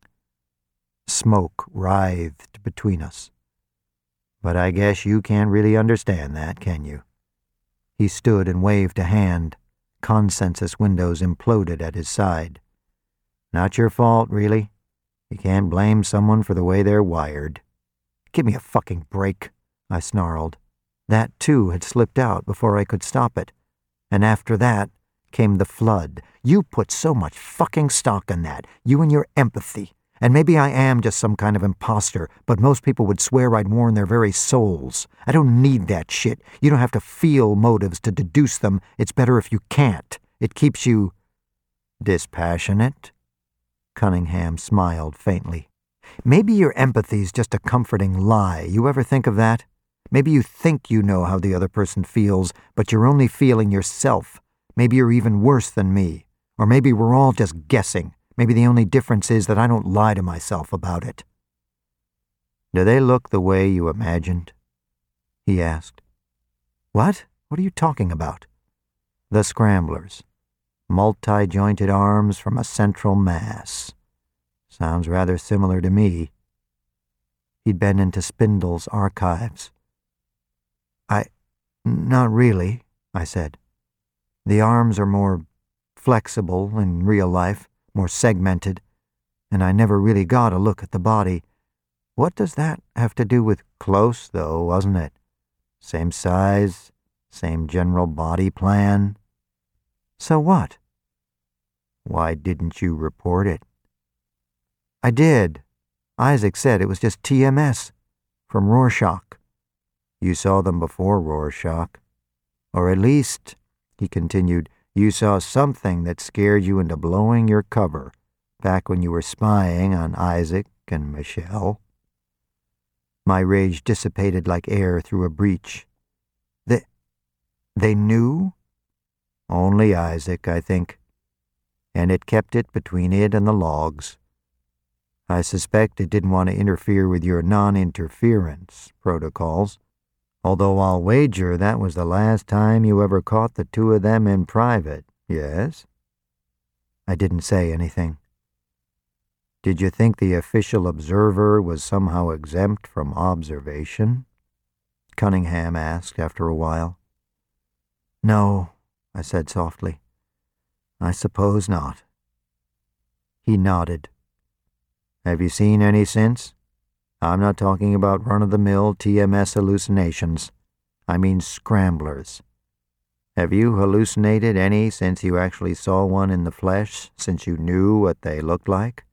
Smoke writhed between us. But I guess you can't really understand that, can you? He stood and waved a hand. Consensus windows imploded at his side. Not your fault, really. You can't blame someone for the way they're wired. "Give me a fucking break," I snarled. That, too, had slipped out before I could stop it. And after that came the flood. You put so much fucking stock in that. You and your empathy. And maybe I am just some kind of imposter, but most people would swear I'd worn their very souls. I don't need that shit. You don't have to feel motives to deduce them. It's better if you can't. It keeps you dispassionate. Cunningham smiled faintly. Maybe your empathy's just a comforting lie. You ever think of that? Maybe you think you know how the other person feels, but you're only feeling yourself. Maybe you're even worse than me. Or maybe we're all just guessing. Maybe the only difference is that I don't lie to myself about it. "Do they look the way you imagined?" he asked. What? What are you talking about?" "The scramblers. Multi-jointed arms from a central mass. Sounds rather similar to me." He'd been into Spindle's archives. Not really," I said. "The arms are more flexible in real life, more segmented, and I never really got a look at the body. What does that have to do with close, though, wasn't it? Same size, same general body plan." "So what? Why didn't you report it? I did. Isaac said it was just TMS from Rorschach. You saw them before Rorschach. Or at least, he continued, you saw something that scared you into blowing your cover back when you were spying on Isaac and Michelle. My rage dissipated like air through a breach. They knew? Only Isaac, I think. And it kept it between it and the logs. I suspect it didn't want to interfere with your non-interference protocols, although I'll wager that was the last time you ever caught the two of them in private, yes? I didn't say anything. Did you think the official observer was somehow exempt from observation? Cunningham asked after a while. No, I said softly. I suppose not. He nodded. Have you seen any since? I'm not talking about run-of-the-mill TMS hallucinations. I mean scramblers. Have you hallucinated any since you actually saw one in the flesh, since you knew what they looked like?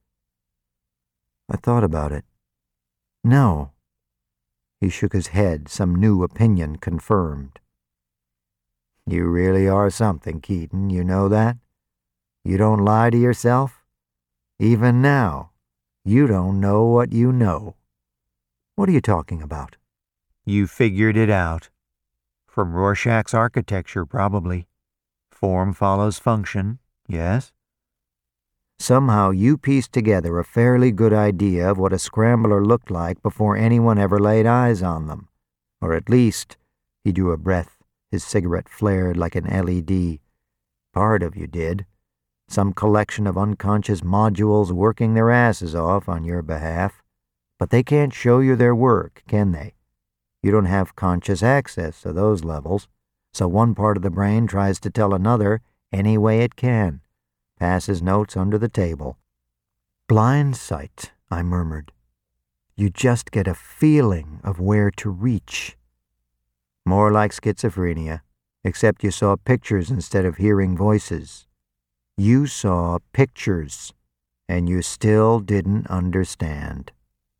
I thought about it. No. He shook his head, some new opinion confirmed. You really are something, Keaton, you know that? You don't lie to yourself? Even now, you don't know what you know. What are you talking about? You figured it out. From Rorschach's architecture, probably. Form follows function, yes? Somehow you pieced together a fairly good idea of what a scrambler looked like before anyone ever laid eyes on them. Or at least, he drew a breath. His cigarette flared like an LED. Part of you did. Some collection of unconscious modules working their asses off on your behalf. But they can't show you their work, can they? You don't have conscious access to those levels, so one part of the brain tries to tell another any way it can. Passes notes under the table. Blind sight, I murmured. You just get a feeling of where to reach. More like schizophrenia, except you saw pictures instead of hearing voices. You saw pictures, and you still didn't understand.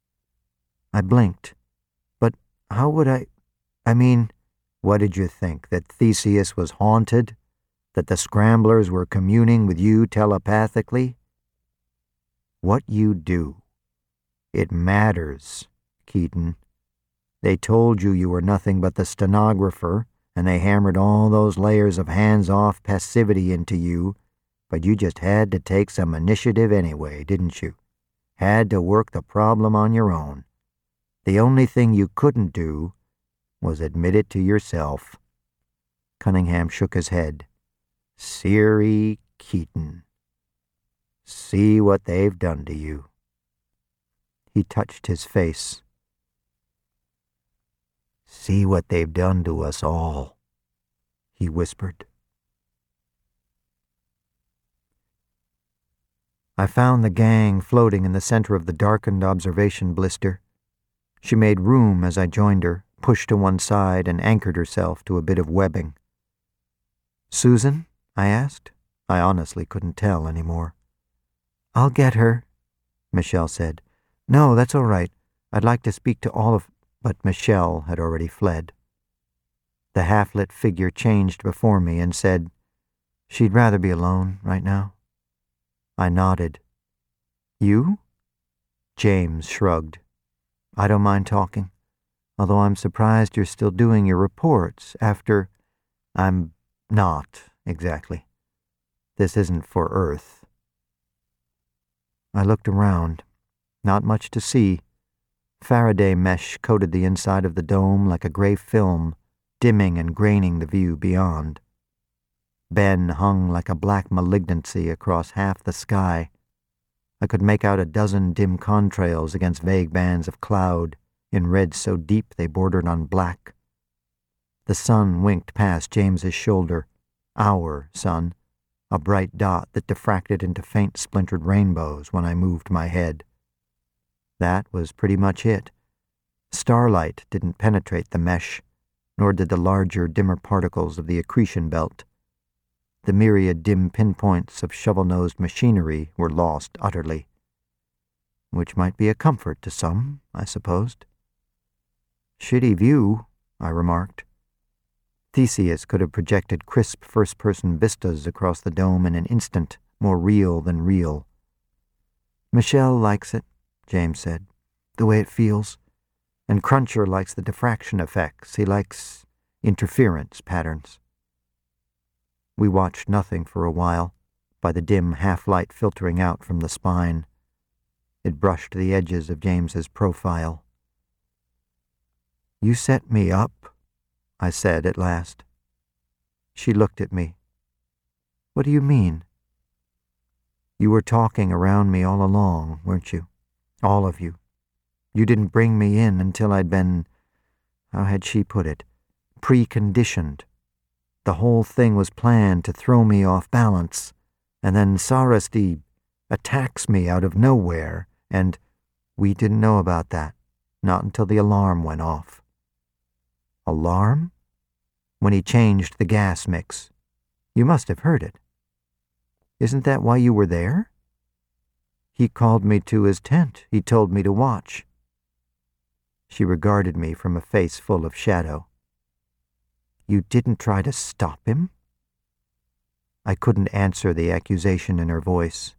I blinked. But how would I mean, what did you think, that Theseus was haunted? That the scramblers were communing with you telepathically? What you do. It matters, Keaton. They told you were nothing but the stenographer, and they hammered all those layers of hands-off passivity into you, but you just had to take some initiative anyway, didn't you? Had to work the problem on your own. The only thing you couldn't do was admit it to yourself. Cunningham shook his head. Siri Keaton. See what they've done to you. He touched his face. See what they've done to us all, he whispered. I found the gang floating in the center of the darkened observation blister. She made room as I joined her, pushed to one side, and anchored herself to a bit of webbing. Susan? I asked. I honestly couldn't tell anymore. I'll get her, Michelle said. No, that's all right. I'd like to speak to all of... But Michelle had already fled. The half-lit figure changed before me and said, she'd rather be alone right now. I nodded. You? James shrugged. I don't mind talking, although I'm surprised you're still doing your reports after... I'm not, exactly. This isn't for Earth. I looked around. Not much to see. Faraday mesh coated the inside of the dome like a gray film, dimming and graining the view beyond. Ben hung like a black malignancy across half the sky. I could make out a dozen dim contrails against vague bands of cloud, in red so deep they bordered on black. The sun winked past James's shoulder. Our sun, a bright dot that diffracted into faint splintered rainbows when I moved my head. That was pretty much it. Starlight didn't penetrate the mesh, nor did the larger, dimmer particles of the accretion belt. The myriad dim pinpoints of shovel-nosed machinery were lost utterly. Which might be a comfort to some, I supposed. Shitty view, I remarked. Theseus could have projected crisp first-person vistas across the dome in an instant, more real than real. Michelle likes it, James said, the way it feels. And Cruncher likes the diffraction effects. He likes interference patterns. We watched nothing for a while, by the dim half-light filtering out from the spine. It brushed the edges of James's profile. "You set me up," I said at last. She looked at me. "What do you mean?" "You were talking around me all along, weren't you? All of you. You didn't bring me in until I'd been, how had she put it, preconditioned. The whole thing was planned to throw me off balance, and then Sarasti attacks me out of nowhere, and we didn't know about that, not until the alarm went off." "Alarm?" "When he changed the gas mix. You must have heard it." "Isn't that why you were there?" "He called me to his tent. He told me to watch." She regarded me from a face full of shadow. "You didn't try to stop him?" I couldn't answer the accusation in her voice.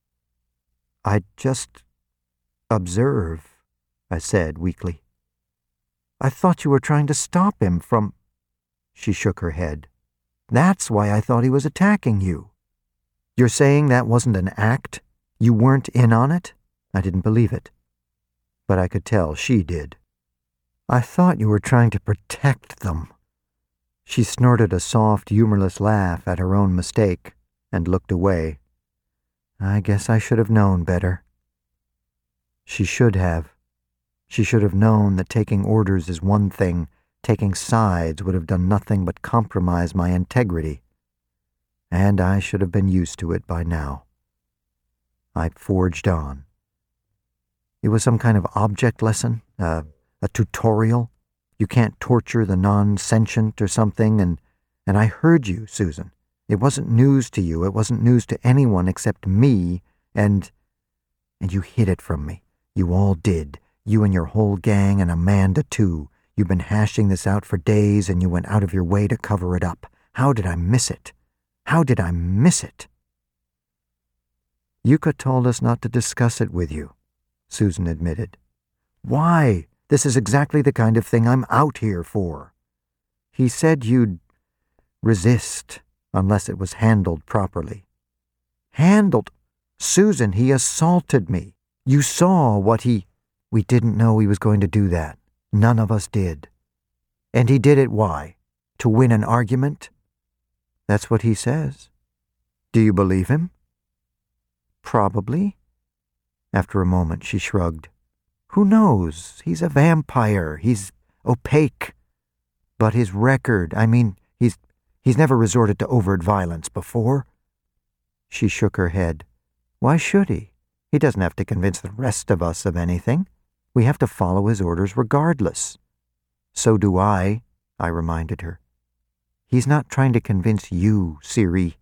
"I'd just observe," I said weakly. "I thought you were trying to stop him from—" She shook her head. "That's why I thought he was attacking you." "You're saying that wasn't an act? You weren't in on it?" I didn't believe it. But I could tell she did. "I thought you were trying to protect them." She snorted a soft, humorless laugh at her own mistake and looked away. "I guess I should have known better." She should have. She should have known that taking orders is one thing, taking sides would have done nothing but compromise my integrity. And I should have been used to it by now. I forged on. It was some kind of object lesson, a tutorial. You can't torture the non-sentient or something, and I heard you, Susan. It wasn't news to you. It wasn't news to anyone except me, and you hid it from me. You all did. You and your whole gang, and Amanda, too. You've been hashing this out for days, and you went out of your way to cover it up. How did I miss it? How did I miss it? "Yuka told us not to discuss it with you," Susan admitted. "Why? This is exactly the kind of thing I'm out here for." "He said you'd resist unless it was handled properly." "Handled? Susan, he assaulted me. You saw what he—" "We didn't know he was going to do that. None of us did." "And he did it why? To win an argument?" "That's what he says." "Do you believe him?" "Probably." After a moment, she shrugged. "Who knows? He's a vampire. He's opaque. But his record, I mean, he's never resorted to overt violence before." She shook her head. "Why should he? He doesn't have to convince the rest of us of anything. We have to follow his orders regardless." "So do I," I reminded her. "He's not trying to convince you, Siri."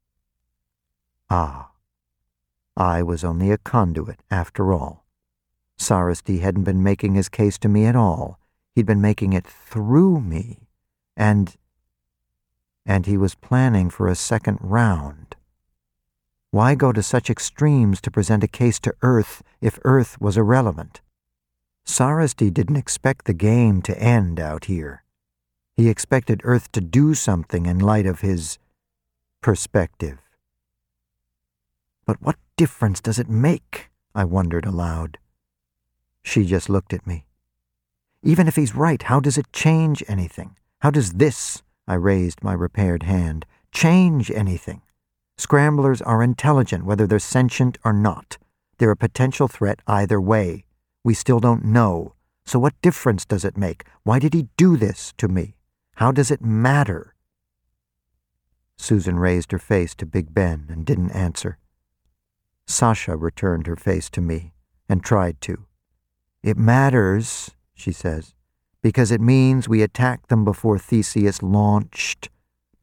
Ah. I was only a conduit, after all. Sarasti hadn't been making his case to me at all. He'd been making it through me. And he was planning for a second round. Why go to such extremes to present a case to Earth if Earth was irrelevant? Sarasti didn't expect the game to end out here. He expected Earth to do something in light of his perspective. But what difference does it make? I wondered aloud. She just looked at me. Even if he's right, how does it change anything? How does this, I raised my repaired hand, change anything? Scramblers are intelligent, whether they're sentient or not. They're a potential threat either way. We still don't know. So what difference does it make? Why did he do this to me? How does it matter? Susan raised her face to Big Ben and didn't answer. Sasha returned her face to me and tried to. "It matters," she says, "because it means we attacked them before Theseus launched,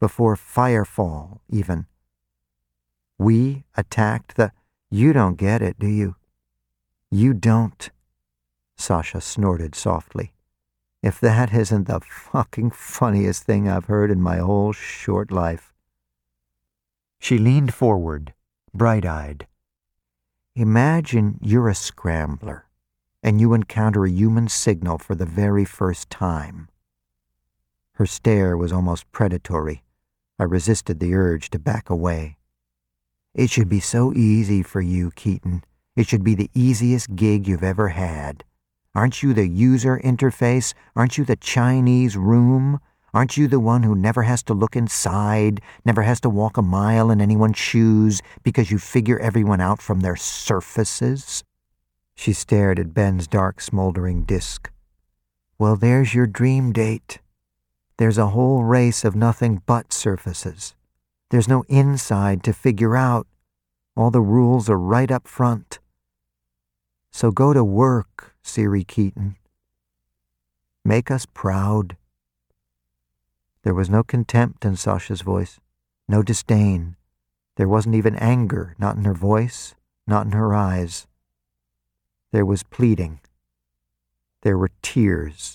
before Firefall, even. We attacked the... You don't get it, do you? You don't. Sasha snorted softly. If that isn't the fucking funniest thing I've heard in my whole short life. She leaned forward, bright-eyed. Imagine you're a scrambler, and you encounter a human signal for the very first time. Her stare was almost predatory. I resisted the urge to back away. It should be so easy for you, Keaton. It should be the easiest gig you've ever had. Aren't you the user interface? Aren't you the Chinese room? Aren't you the one who never has to look inside, never has to walk a mile in anyone's shoes because you figure everyone out from their surfaces? She stared at Ben's dark, smoldering disk. Well, there's your dream date. There's a whole race of nothing but surfaces. There's no inside to figure out. All the rules are right up front. So go to work, Siri Keaton. Make us proud. There was no contempt in Sasha's voice, no disdain. There wasn't even anger, not in her voice, not in her eyes. There was pleading. There were tears.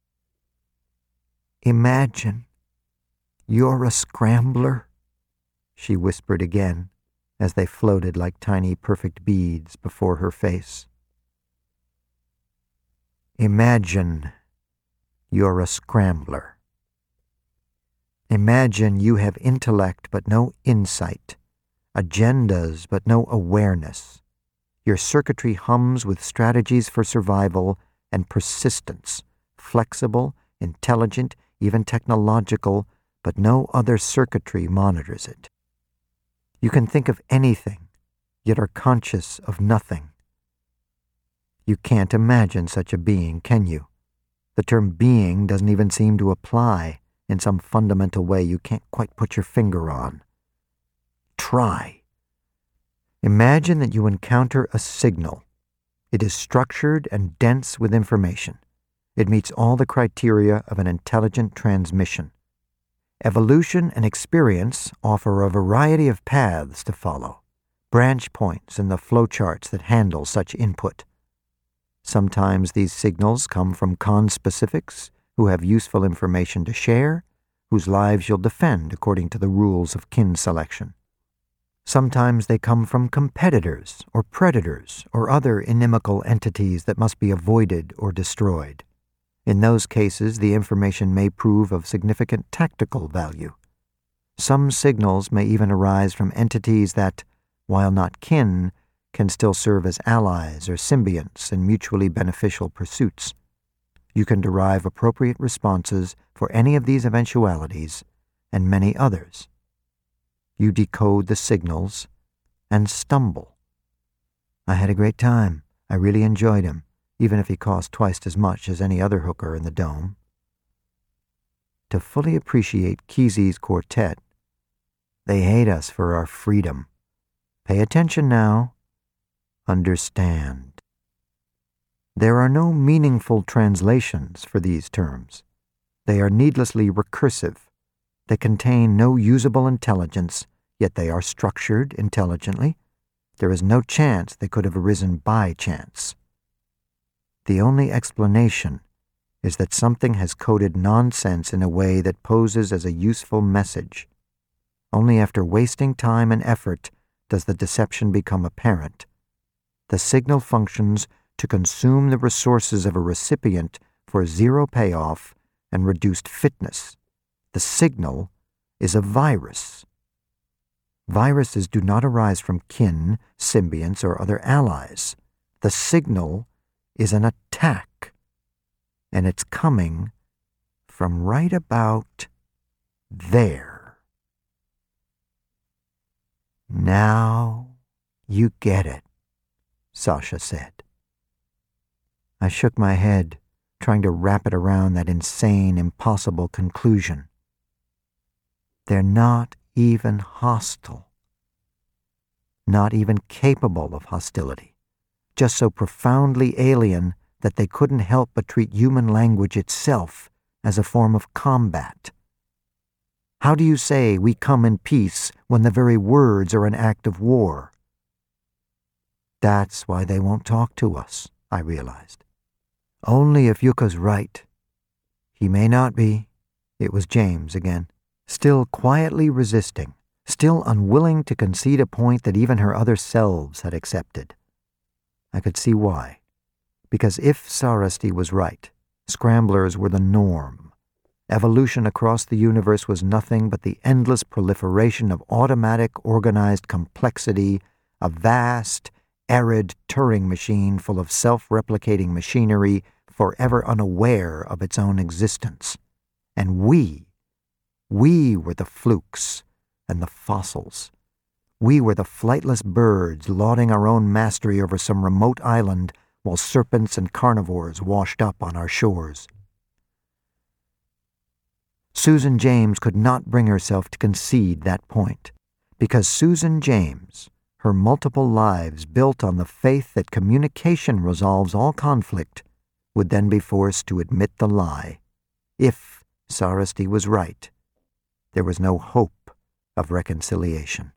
Imagine you're a scrambler, she whispered again as they floated like tiny perfect beads before her face. Imagine you're a scrambler. Imagine you have intellect but no insight, agendas but no awareness. Your circuitry hums with strategies for survival and persistence, flexible, intelligent, even technological, but no other circuitry monitors it. You can think of anything, yet are conscious of nothing. You can't imagine such a being, can you? The term being doesn't even seem to apply in some fundamental way you can't quite put your finger on. Try. Imagine that you encounter a signal. It is structured and dense with information. It meets all the criteria of an intelligent transmission. Evolution and experience offer a variety of paths to follow, branch points in the flowcharts that handle such input. Sometimes these signals come from conspecifics who have useful information to share, whose lives you'll defend according to the rules of kin selection. Sometimes they come from competitors or predators or other inimical entities that must be avoided or destroyed. In those cases, the information may prove of significant tactical value. Some signals may even arise from entities that, while not kin, can still serve as allies or symbionts in mutually beneficial pursuits. You can derive appropriate responses for any of these eventualities and many others. You decode the signals and stumble. I had a great time. I really enjoyed him, even if he cost twice as much as any other hooker in the dome. To fully appreciate Kesey's quartet, they hate us for our freedom. Pay attention now. Understand. There are no meaningful translations for these terms. They are needlessly recursive. They contain no usable intelligence, yet they are structured intelligently. There is no chance they could have arisen by chance. The only explanation is that something has coded nonsense in a way that poses as a useful message. Only after wasting time and effort does the deception become apparent. The signal functions to consume the resources of a recipient for zero payoff and reduced fitness. The signal is a virus. Viruses do not arise from kin, symbionts, or other allies. The signal is an attack, and it's coming from right about there. Now you get it, Sasha said. I shook my head, trying to wrap it around that insane, impossible conclusion. They're not even hostile. Not even capable of hostility. Just so profoundly alien that they couldn't help but treat human language itself as a form of combat. How do you say we come in peace when the very words are an act of war? That's why they won't talk to us, I realized. Only if Yuka's right. He may not be. It was James again, still quietly resisting, still unwilling to concede a point that even her other selves had accepted. I could see why. Because if Sarasti was right, scramblers were the norm. Evolution across the universe was nothing but the endless proliferation of automatic, organized complexity, a vast, arid Turing machine full of self-replicating machinery, forever unaware of its own existence. And we were the flukes and the fossils. We were the flightless birds lauding our own mastery over some remote island while serpents and carnivores washed up on our shores. Susan James could not bring herself to concede that point, because Susan James, her multiple lives built on the faith that communication resolves all conflict, would then be forced to admit the lie. If Sarasti was right, there was no hope of reconciliation.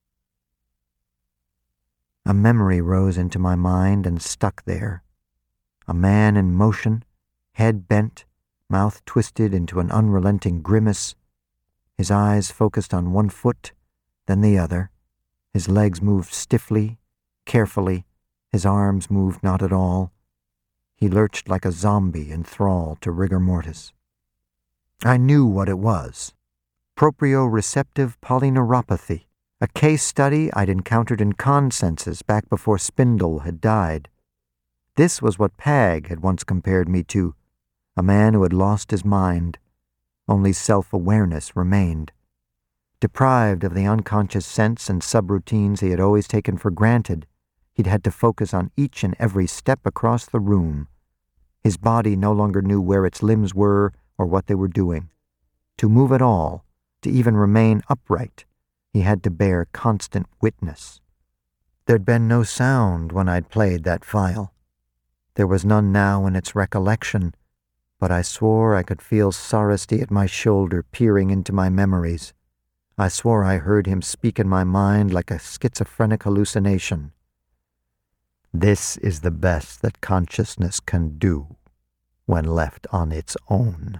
A memory rose into my mind and stuck there. A man in motion, head bent, mouth twisted into an unrelenting grimace, his eyes focused on one foot, then the other. His legs moved stiffly, carefully, his arms moved not at all. He lurched like a zombie in thrall to rigor mortis. I knew what it was. Proprioceptive polyneuropathy, a case study I'd encountered in consensus back before Spindle had died. This was what Pag had once compared me to, a man who had lost his mind. Only self-awareness remained. Deprived of the unconscious sense and subroutines he had always taken for granted, he'd had to focus on each and every step across the room. His body no longer knew where its limbs were or what they were doing. To move at all, to even remain upright, he had to bear constant witness. There'd been no sound when I'd played that file. There was none now in its recollection, but I swore I could feel Sarasti at my shoulder peering into my memories. I swore I heard him speak in my mind like a schizophrenic hallucination. This is the best that consciousness can do when left on its own.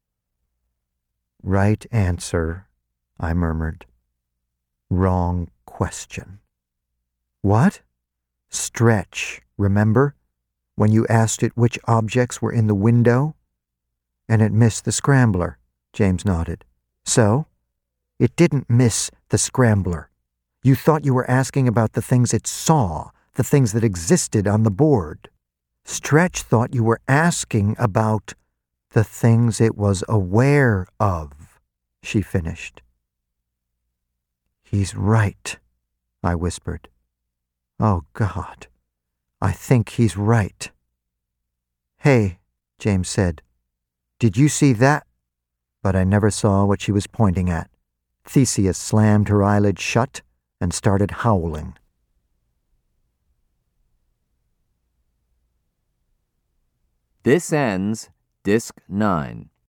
Right answer, I murmured. Wrong question. What? Stretch, remember? When you asked it which objects were in the window? And it missed the scrambler, James nodded. So? It didn't miss the scrambler. You thought you were asking about the things it saw, the things that existed on the board. Stretch thought you were asking about the things it was aware of, she finished. He's right, I whispered. Oh, God, I think he's right. Hey, James said, did you see that? But I never saw what she was pointing at. Theseus slammed her eyelids shut and started howling. This ends Disc 9.